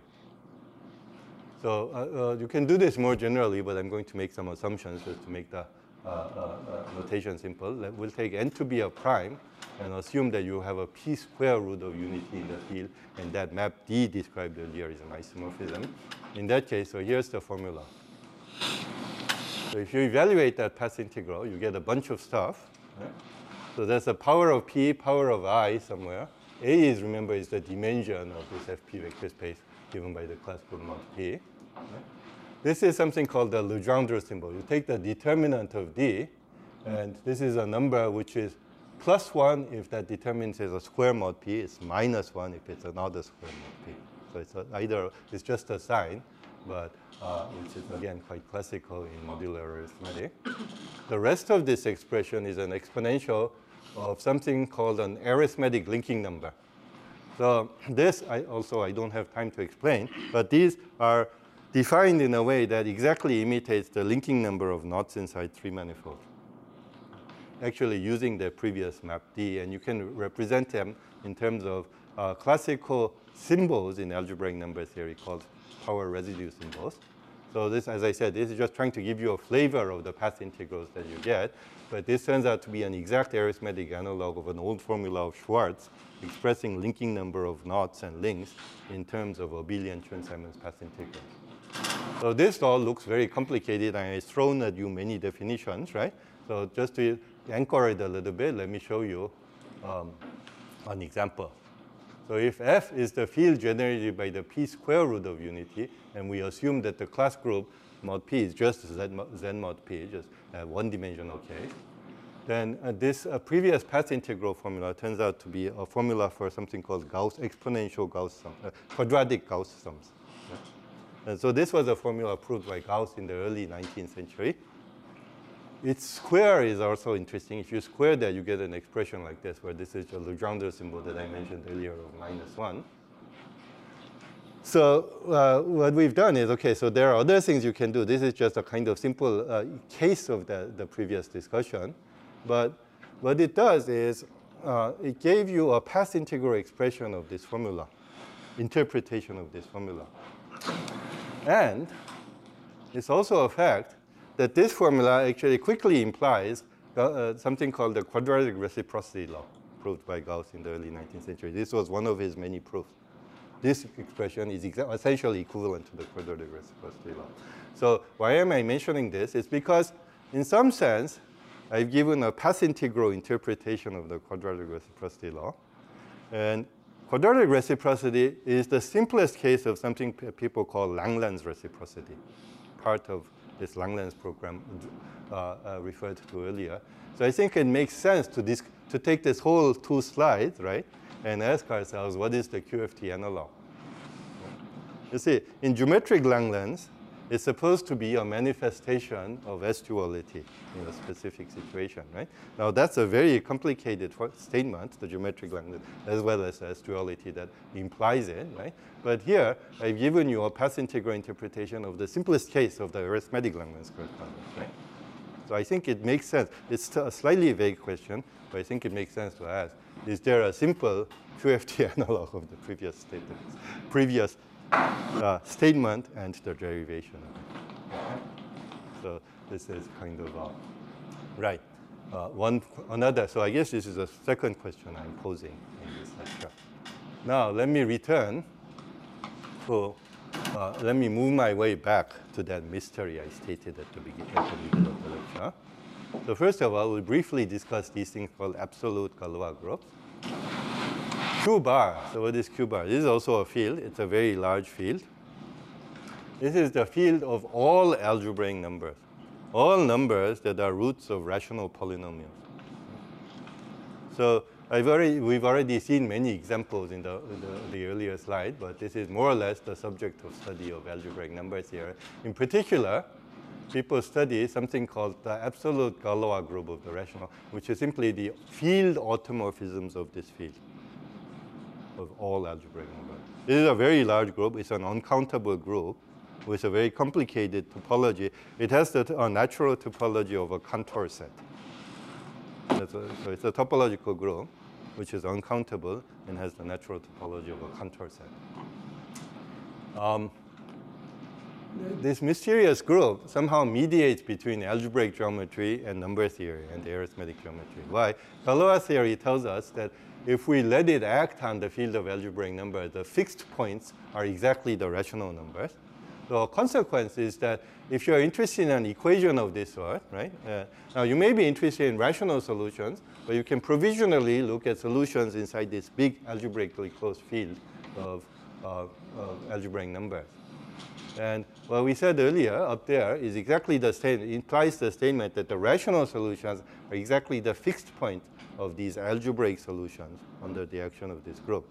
So you can do this more generally, but I'm going to make some assumptions just to make the notation simple. We'll take n to be a prime and assume that you have a p square root of unity in the field, and that map D described earlier is an isomorphism. In that case, so here's the formula. So if you evaluate that path integral, you get a bunch of stuff. Right? So there's a power of p, power of I somewhere. A is, remember, is the dimension of this FP vector space given by the class group mod P. Right? This is something called the Legendre symbol. You take the determinant of D, and this is a number which is +1 if that determinant is a square mod P. It's -1 if it's another square mod P. So it's just a sign, but which is, again, quite classical in modular arithmetic. The rest of this expression is an exponential of something called an arithmetic linking number. So this, I don't have time to explain, but these are defined in a way that exactly imitates the linking number of knots inside three manifold. Actually using the previous map D, and you can represent them in terms of classical symbols in algebraic number theory called power residue symbols. So this, as I said, this is just trying to give you a flavor of the path integrals that you get, but this turns out to be an exact arithmetic analog of an old formula of Schwartz expressing linking number of knots and links in terms of abelian Chern-Simons path integrals. So this all looks very complicated, and it's thrown at you many definitions, right? So just to anchor it a little bit, let me show you an example. So if F is the field generated by the P square root of unity, and we assume that the class group mod P is just Z mod P, just a one-dimensional case, then this previous path integral formula turns out to be a formula for something called exponential Gauss sum, quadratic Gauss sums. Yeah? And so this was a formula proved by Gauss in the early 19th century. Its square is also interesting. If you square that, you get an expression like this, where this is the Legendre symbol that I mentioned earlier of -1. So what we've done is, okay, so there are other things you can do. This is just a kind of simple case of the previous discussion. But what it does is it gave you a path integral expression of this formula, interpretation of this formula. And it's also a fact that this formula actually quickly implies something called the quadratic reciprocity law, proved by Gauss in the early 19th century. This was one of his many proofs. This expression is essentially equivalent to the quadratic reciprocity law. So why am I mentioning this? It's because, in some sense, I've given a path integral interpretation of the quadratic reciprocity law. And quadratic reciprocity is the simplest case of something people call Langlands reciprocity, part of this Langlands program referred to earlier. So I think it makes sense to take this whole two slides, right, and ask ourselves, what is the QFT analog? You see, in geometric Langlands, it's supposed to be a manifestation of S-duality in a specific situation, right? Now, that's a very complicated statement, the geometric Langlands, as well as S-duality that implies it, right? But here, I've given you a path integral interpretation of the simplest case of the arithmetic Langlands correspondence, right? So I think it makes sense. It's a slightly vague question, but I think it makes sense to ask, is there a simple QFT analog of the previous statement and the derivation of it? Okay. So this is kind of right. Another. So I guess this is the second question I'm posing in this lecture. Now let me return to. Let me move my way back to that mystery I stated at the beginning, at the middle of the lecture. So first of all, we'll briefly discuss these things called absolute Galois groups. Q bar. So what is Q bar? This is also a field. It's a very large field. This is the field of all algebraic numbers. All numbers that are roots of rational polynomials. So we've already seen many examples in the earlier slide, but this is more or less the subject of study of algebraic numbers here. In particular, people study something called the absolute Galois group of the rational, which is simply the field automorphisms of this field of all algebraic numbers. This is a very large group. It's an uncountable group with a very complicated topology. It has the natural topology of a Cantor set. So it's a topological group which is uncountable and has the natural topology of a Cantor set. This mysterious group somehow mediates between algebraic geometry and number theory and arithmetic geometry. Why? Galois theory tells us that if we let it act on the field of algebraic numbers, the fixed points are exactly the rational numbers. The consequence is that if you're interested in an equation of this sort, right? Now you may be interested in rational solutions, but you can provisionally look at solutions inside this big algebraically closed field of algebraic numbers. And what we said earlier up there is exactly the same, implies the statement that the rational solutions are exactly the fixed point of these algebraic solutions under the action of this group.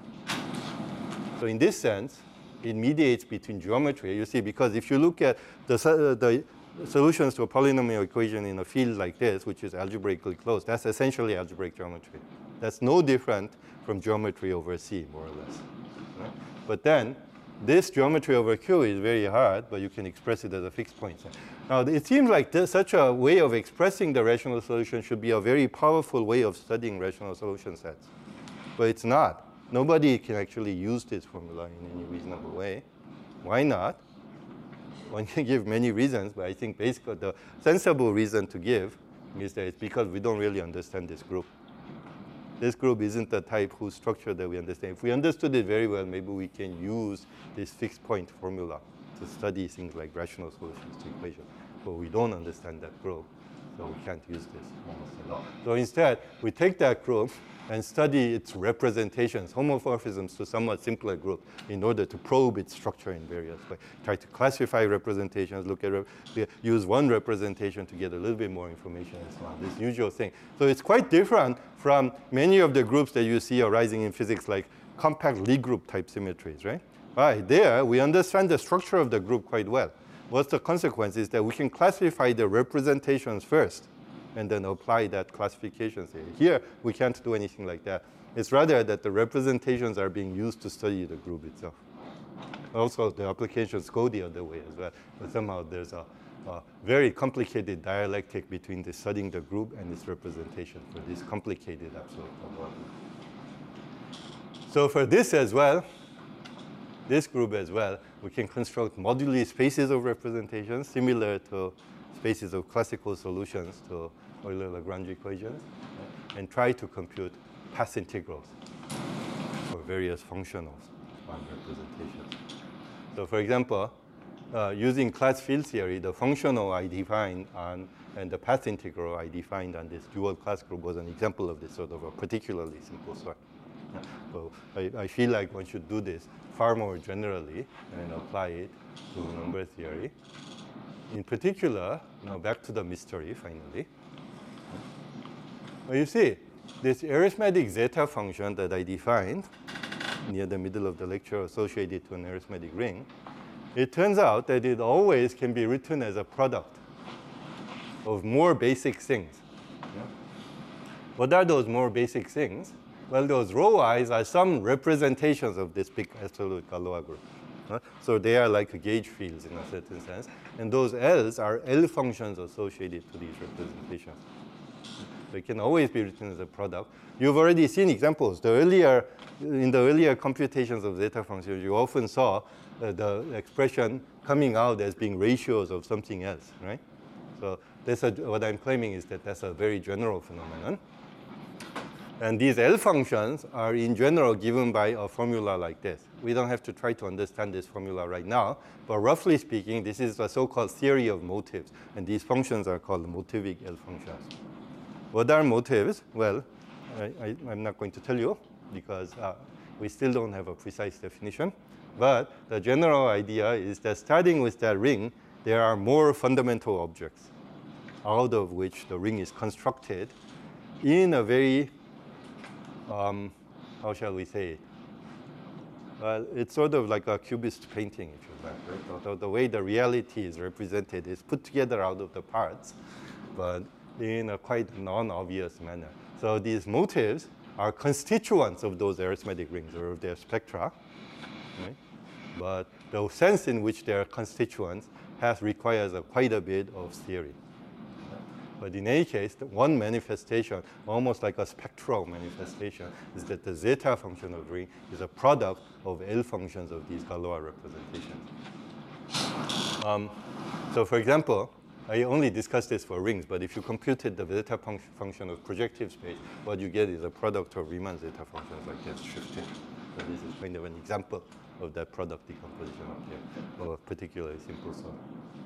So in this sense, it mediates between geometry. You see, because if you look at the solutions to a polynomial equation in a field like this, which is algebraically closed, that's essentially algebraic geometry. That's no different from geometry over C, more or less. Right? But then, this geometry over Q is very hard, but you can express it as a fixed point. Now, it seems like such a way of expressing the rational solution should be a very powerful way of studying rational solution sets. But it's not. Nobody can actually use this formula in any reasonable way. Why not? One can give many reasons, but I think basically the sensible reason to give is that it's because we don't really understand this group. This group isn't the type whose structure that we understand. If we understood it very well, maybe we can use this fixed point formula to study things like rational solutions to equations. But we don't understand that group, so we can't use this almost at all. So instead, we take that group and study its representations, homomorphisms to somewhat simpler group in order to probe its structure in various ways. Try to classify representations, use one representation to get a little bit more information and so on, this usual thing. So it's quite different from many of the groups that you see arising in physics like compact Lie group type symmetries, right? Right, there we understand the structure of the group quite well. What's the consequence is that we can classify the representations first and then apply that classification theory. Here, we can't do anything like that. It's rather that the representations are being used to study the group itself. Also, the applications go the other way as well. But somehow there's a very complicated dialectic between the studying the group and its representation for this complicated absolute topology. So for this as well, this group as well, we can construct moduli spaces of representations similar to spaces of classical solutions to Euler-Lagrange equations, and try to compute path integrals for various functionals on representations. So for example, using class field theory, the functional I defined on and the path integral I defined on this dual class group was an example of this sort of a particularly simple sort. So I feel like one should do this far more generally and apply it to number theory. In particular, now back to the mystery finally. Well, you see, this arithmetic zeta function that I defined near the middle of the lecture associated to an arithmetic ring, it turns out that it always can be written as a product of more basic things. Yeah? What are those more basic things? Well, those rho i's are some representations of this big absolute Galois group. So they are like gauge fields in a certain sense. And those L's are L functions associated to these representations. So it can always be written as a product. You've already seen examples. In the earlier computations of zeta functions, you often saw the expression coming out as being ratios of something else, right? So what I'm claiming is that that's a very general phenomenon. And these L functions are in general given by a formula like this. We don't have to try to understand this formula right now, but roughly speaking, this is the so-called theory of motives, and these functions are called motivic L functions. What are motives? Well, I'm not going to tell you because we still don't have a precise definition, but the general idea is that starting with that ring, there are more fundamental objects out of which the ring is constructed in a very how shall we say it? Well, it's sort of like a cubist painting, if you like. Right? The way the reality is represented is put together out of the parts, but in a quite non-obvious manner. So these motives are constituents of those arithmetic rings or of their spectra, right? But the sense in which they are constituents requires quite a bit of theory. But in any case, one manifestation, almost like a spectral manifestation, is that the zeta function of the ring is a product of L functions of these Galois representations. So for example, I only discussed this for rings, but if you computed the zeta function of projective space, what you get is a product of Riemann zeta functions like this shifted. So this is kind of an example of that product decomposition up here, of a particularly simple sort.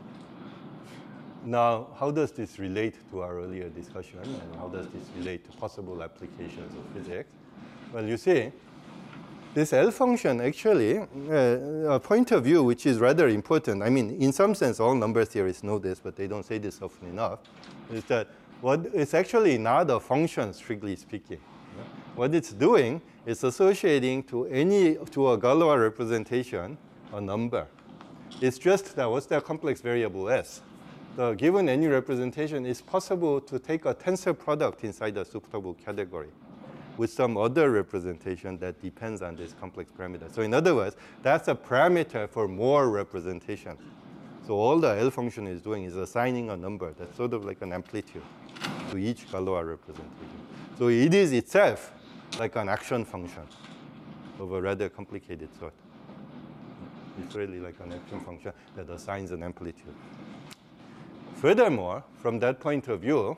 Now, how does this relate to our earlier discussion, and how does this relate to possible applications of physics? Well, you see, this L function actually, a point of view which is rather important. I mean, in some sense, all number theorists know this, but they don't say this often enough, is that it's actually not a function, strictly speaking. What it's doing is associating to a Galois representation a number. It's just that what's the complex variable S? The given any representation, is possible to take a tensor product inside a suitable category with some other representation that depends on this complex parameter. So in other words, that's a parameter for more representation. So all the L function is doing is assigning a number that's sort of like an amplitude to each Galois representation. So it is itself like an action function of a rather complicated sort. It's really like an action function that assigns an amplitude. Furthermore, from that point of view,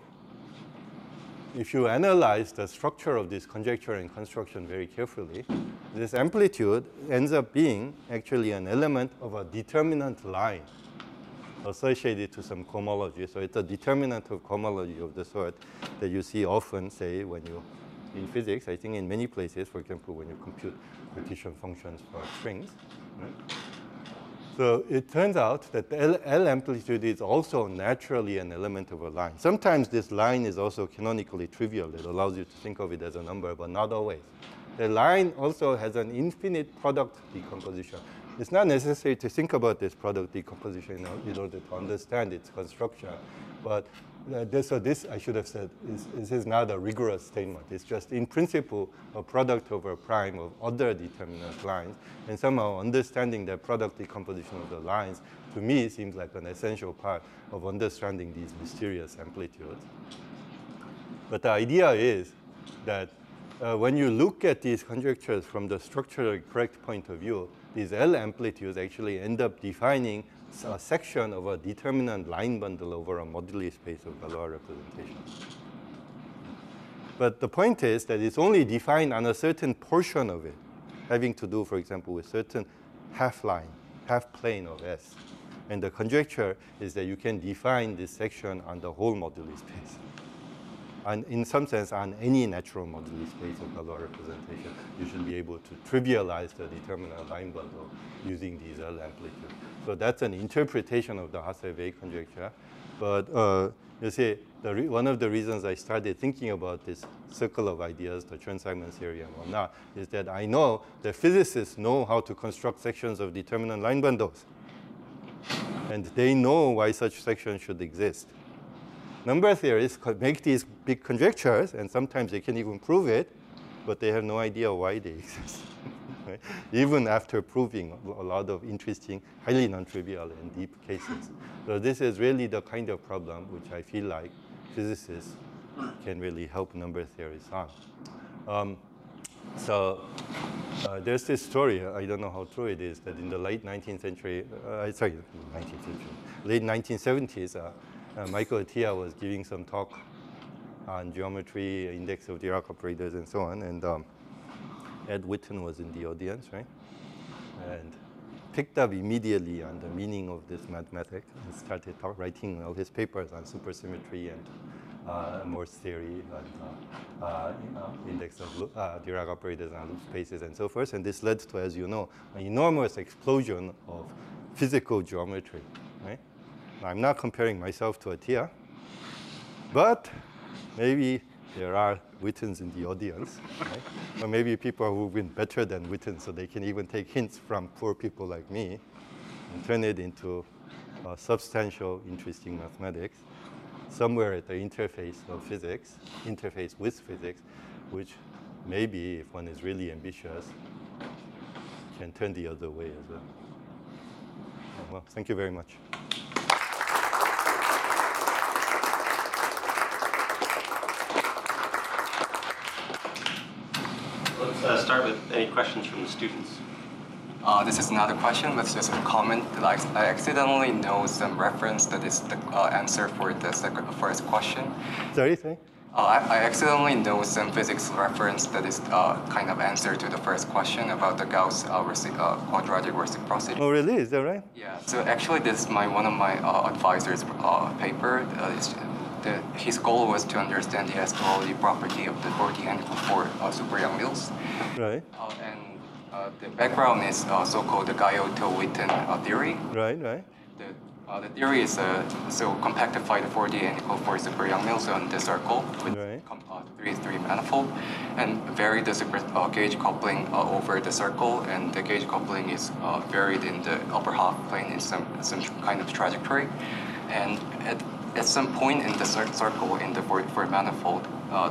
if you analyze the structure of this conjecture and construction very carefully, this amplitude ends up being actually an element of a determinant line associated to some cohomology. So it's a determinant of cohomology of the sort that you see often, say, when you, in physics, I think in many places, for example, when you compute partition functions for strings. Right? So it turns out that the L amplitude is also naturally an element of a line. Sometimes this line is also canonically trivial. It allows you to think of it as a number, but not always. The line also has an infinite product decomposition. It's not necessary to think about this product decomposition in order to understand its construction. But this, I should have said, this is not a rigorous statement. It's just, in principle, a product over prime of other determinant lines. And somehow understanding the product decomposition of the lines, to me, seems like an essential part of understanding these mysterious amplitudes. But the idea is that when you look at these conjectures from the structurally correct point of view, these L amplitudes actually end up defining a section of a determinant line bundle over a moduli space of Galois representations. But the point is that it's only defined on a certain portion of it, having to do, for example, with certain half plane of S. And the conjecture is that you can define this section on the whole moduli space. And in some sense, on any natural moduli space of Galois representation, you should be able to trivialize the determinant line bundle using these L amplitudes. So that's an interpretation of the Hasse-Weil conjecture. But you see, one of the reasons I started thinking about this circle of ideas, the Chern-Simons theory and whatnot, is that I know that physicists know how to construct sections of determinant line bundles. And they know why such sections should exist. Number theorists make these big conjectures, and sometimes they can even prove it, but they have no idea why they exist, right? Even after proving a lot of interesting, highly non-trivial and deep cases. So this is really the kind of problem which I feel like physicists can really help number theory solve. There's this story, I don't know how true it is, that in the late 19th century, late 1970s, Michael Atiyah was giving some talk on geometry, index of Dirac operators, and so on, and Ed Witten was in the audience, right? And picked up immediately on the meaning of this mathematics and started writing all his papers on supersymmetry and Morse theory and index of Dirac operators on loop spaces and so forth. And this led to, as you know, an enormous explosion of physical geometry, right? Now, I'm not comparing myself to Atiyah, but maybe there are Wittens in the audience, right? Or maybe people who've been better than Witten, so they can even take hints from poor people like me and turn it into substantial, interesting mathematics somewhere at the interface of physics, interface with physics, which maybe, if one is really ambitious, can turn the other way as well. Well, thank you very much. Let's start with any questions from the students. This is not a question, but just a comment that I accidentally know some reference that is the answer for the first question. Sorry? I accidentally know some physics reference that is kind of answer to the first question about the Gauss quadratic reciprocity. Oh, really? Is that right? Yeah. So actually, this is one of my advisors' paper. His goal was to understand the S-duality property of the 4D for super Yang-Mills. Right. The background is so-called the Guyot-Witten theory. Right. The theory is so compactify the 4D n equal 4 super Yang-Mills on the circle with three manifold, and vary the gauge coupling over the circle, and the gauge coupling is varied in the upper half plane in some kind of trajectory, and at some point in the circle in the for manifold,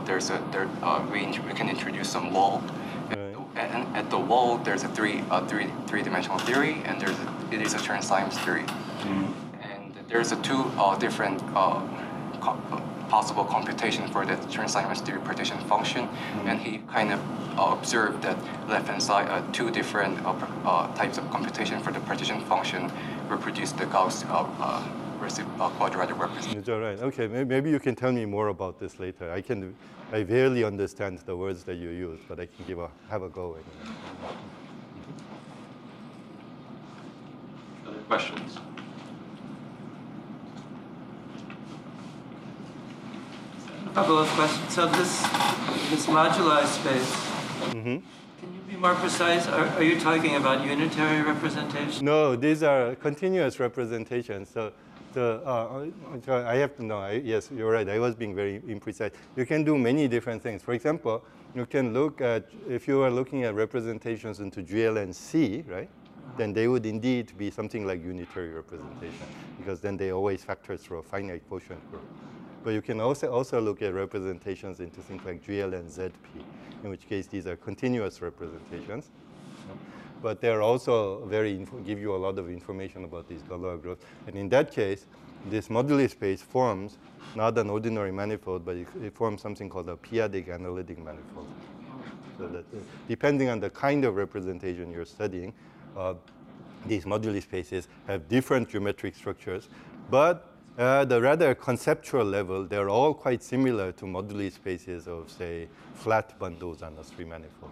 we can introduce some wall. And at the wall, there's a three-dimensional theory, and it is a Chern-Simons theory. And there's two different possible computation for the Chern-Simons theory partition function. And he kind of observed that left-hand side, two different types of computation for the partition function reproduce the Gauss quadratic representation. Is that right? Okay, maybe you can tell me more about this later. I barely understand the words that you use, but I can have a go. Other questions? A couple of questions. So this moduli space, can you be more precise? Are you talking about unitary representation? No, these are continuous representations. So I have to know. Yes, you're right. I was being very imprecise. You can do many different things. For example, you can look at, if you are looking at representations into GLN-C, right? Then they would indeed be something like unitary representation, because then they always factor through a finite quotient group. But you can also look at representations into things like GLN-ZP, in which case these are continuous representations. But they're also give you a lot of information about these Galois groups. And in that case, this moduli space forms not an ordinary manifold, but it forms something called a p-adic analytic manifold. So that depending on the kind of representation you're studying, these moduli spaces have different geometric structures, but at the rather conceptual level, they're all quite similar to moduli spaces of, say, flat bundles on a three manifold.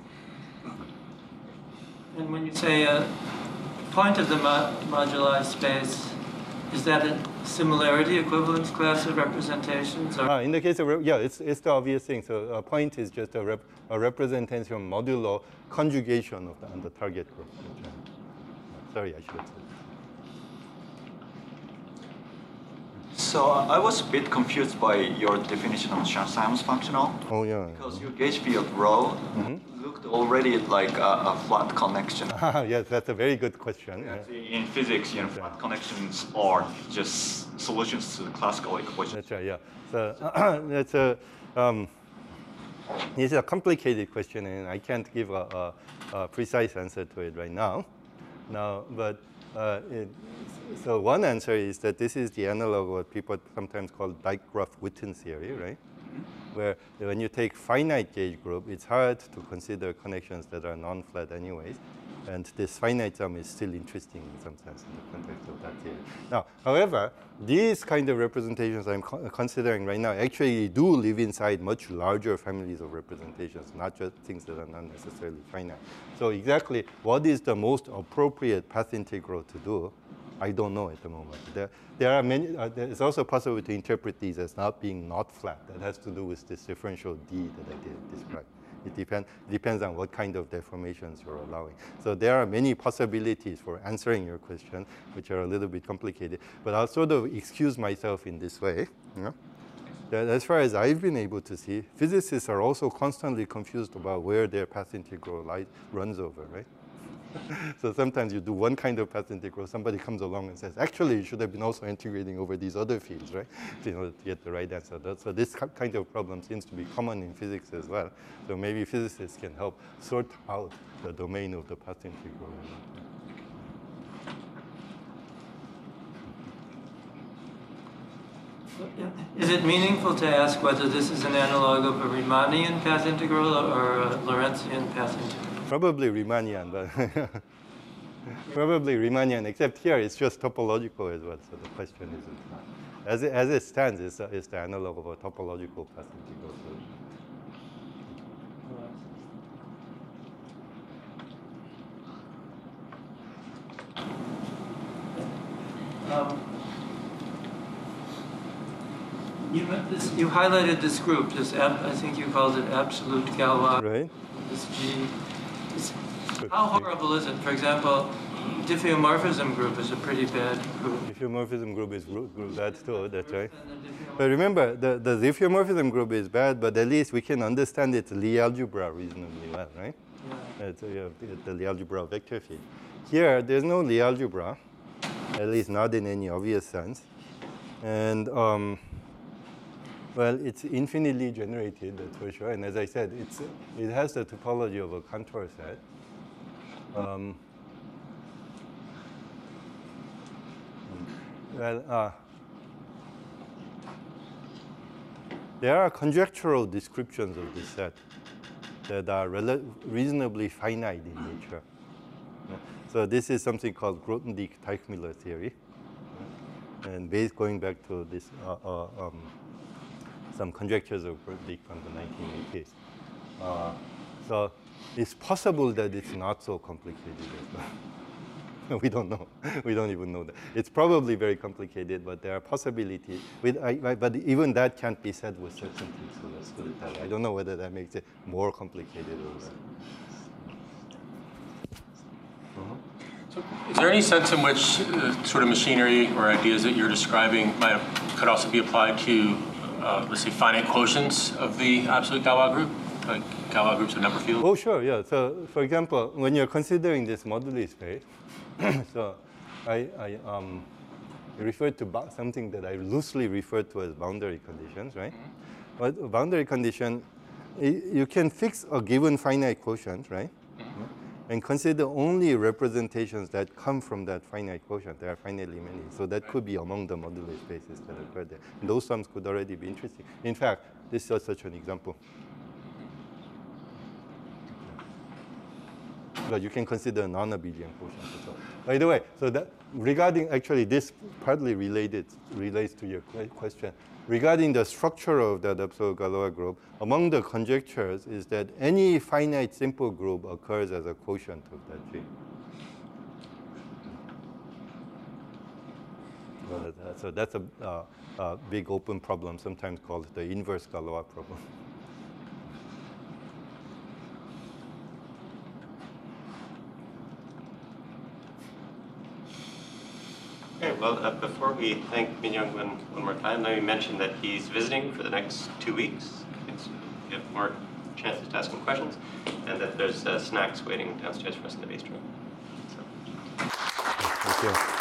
And when you say point of the moduli space, is that a similarity equivalence class of representations? Or? In the case of, it's the obvious thing. So a point is just a representation modulo conjugation on the target group. Sorry, I should have said. So I was a bit confused by your definition of Chern-Simons functional. Oh, yeah. Because your gauge field rho looked already like a flat connection. Yes, that's a very good question. In physics, flat connections are just solutions to the classical equation. That's right, yeah. So it's a complicated question, and I can't give a precise answer to it right now. But so one answer is that this is the analog of what people sometimes call Dijkgraaf-Witten theory, right? where when you take finite gauge group, it's hard to consider connections that are non-flat anyways. And this finite sum is still interesting in some sense in the context of that theory. Now, however, these kind of representations I'm considering right now actually do live inside much larger families of representations, not just things that are not necessarily finite. So exactly what is the most appropriate path integral to do, I don't know at the moment. There are many. It's also possible to interpret these as not being not flat. That has to do with this differential D that I did describe. It depends on what kind of deformations you're allowing. So there are many possibilities for answering your question, which are a little bit complicated. But I'll sort of excuse myself in this way. You know? That as far as I've been able to see, physicists are also constantly confused about where their path integral runs over, right? So sometimes you do one kind of path integral, somebody comes along and says, actually, you should have been also integrating over these other fields, right? In order to get the right answer. So this kind of problem seems to be common in physics as well. So maybe physicists can help sort out the domain of the path integral. Is it meaningful to ask whether this is an analog of a Riemannian path integral or a Lorentzian path integral? Probably Riemannian, but probably Riemannian, except here it's just topological as well, so the question isn't. As it stands, it's the analog of a topological path integral. You highlighted this group, I think you called it absolute Galois. Right. This G. How horrible is it? For example, diffeomorphism group is a pretty bad group. Diffeomorphism group is bad too, that's right. But remember, the diffeomorphism group is bad, but at least we can understand its Lie algebra reasonably well, right? Yeah. The Lie algebra vector field. Here, there's no Lie algebra, at least not in any obvious sense. And well, it's infinitely generated, that's for sure. And as I said, it has the topology of a contour set. There are conjectural descriptions of this set that are reasonably finite in nature. So this is something called Grothendieck-Teichmüller theory. And going back to this some conjectures of Grothendieck from the 1980s. So it's possible that it's not so complicated as well. We don't know. We don't even know that. It's probably very complicated, but there are possibilities. But even that can't be said with certainty, so let's put it that way. I don't know whether that makes it more complicated or less. So is there any sense in which sort of machinery or ideas that you're describing could also be applied to let's say, finite quotients of the absolute Galois group, like Galois groups of number fields? Oh, sure, yeah. So, for example, when you're considering this moduli space, so I referred to something that I loosely refer to as boundary conditions, right? Mm-hmm. But a boundary condition, you can fix a given finite quotient, right? Mm-hmm. And consider only representations that come from that finite quotient. There are finitely many. So that could be among the moduli spaces that occur there. And those sums could already be interesting. In fact, this is such an example. But you can consider non-abelian quotient as well. By the way, so that regarding actually this partly relates to your question. Regarding the structure of that absolute Galois group, among the conjectures is that any finite simple group occurs as a quotient of that G. So that's a big open problem, sometimes called the inverse Galois problem. Okay, well, before we thank Min-Young one more time, let me mention that he's visiting for the next 2 weeks. You have more chances to ask him questions, and that there's snacks waiting downstairs for us in the bistro. So. Thank you.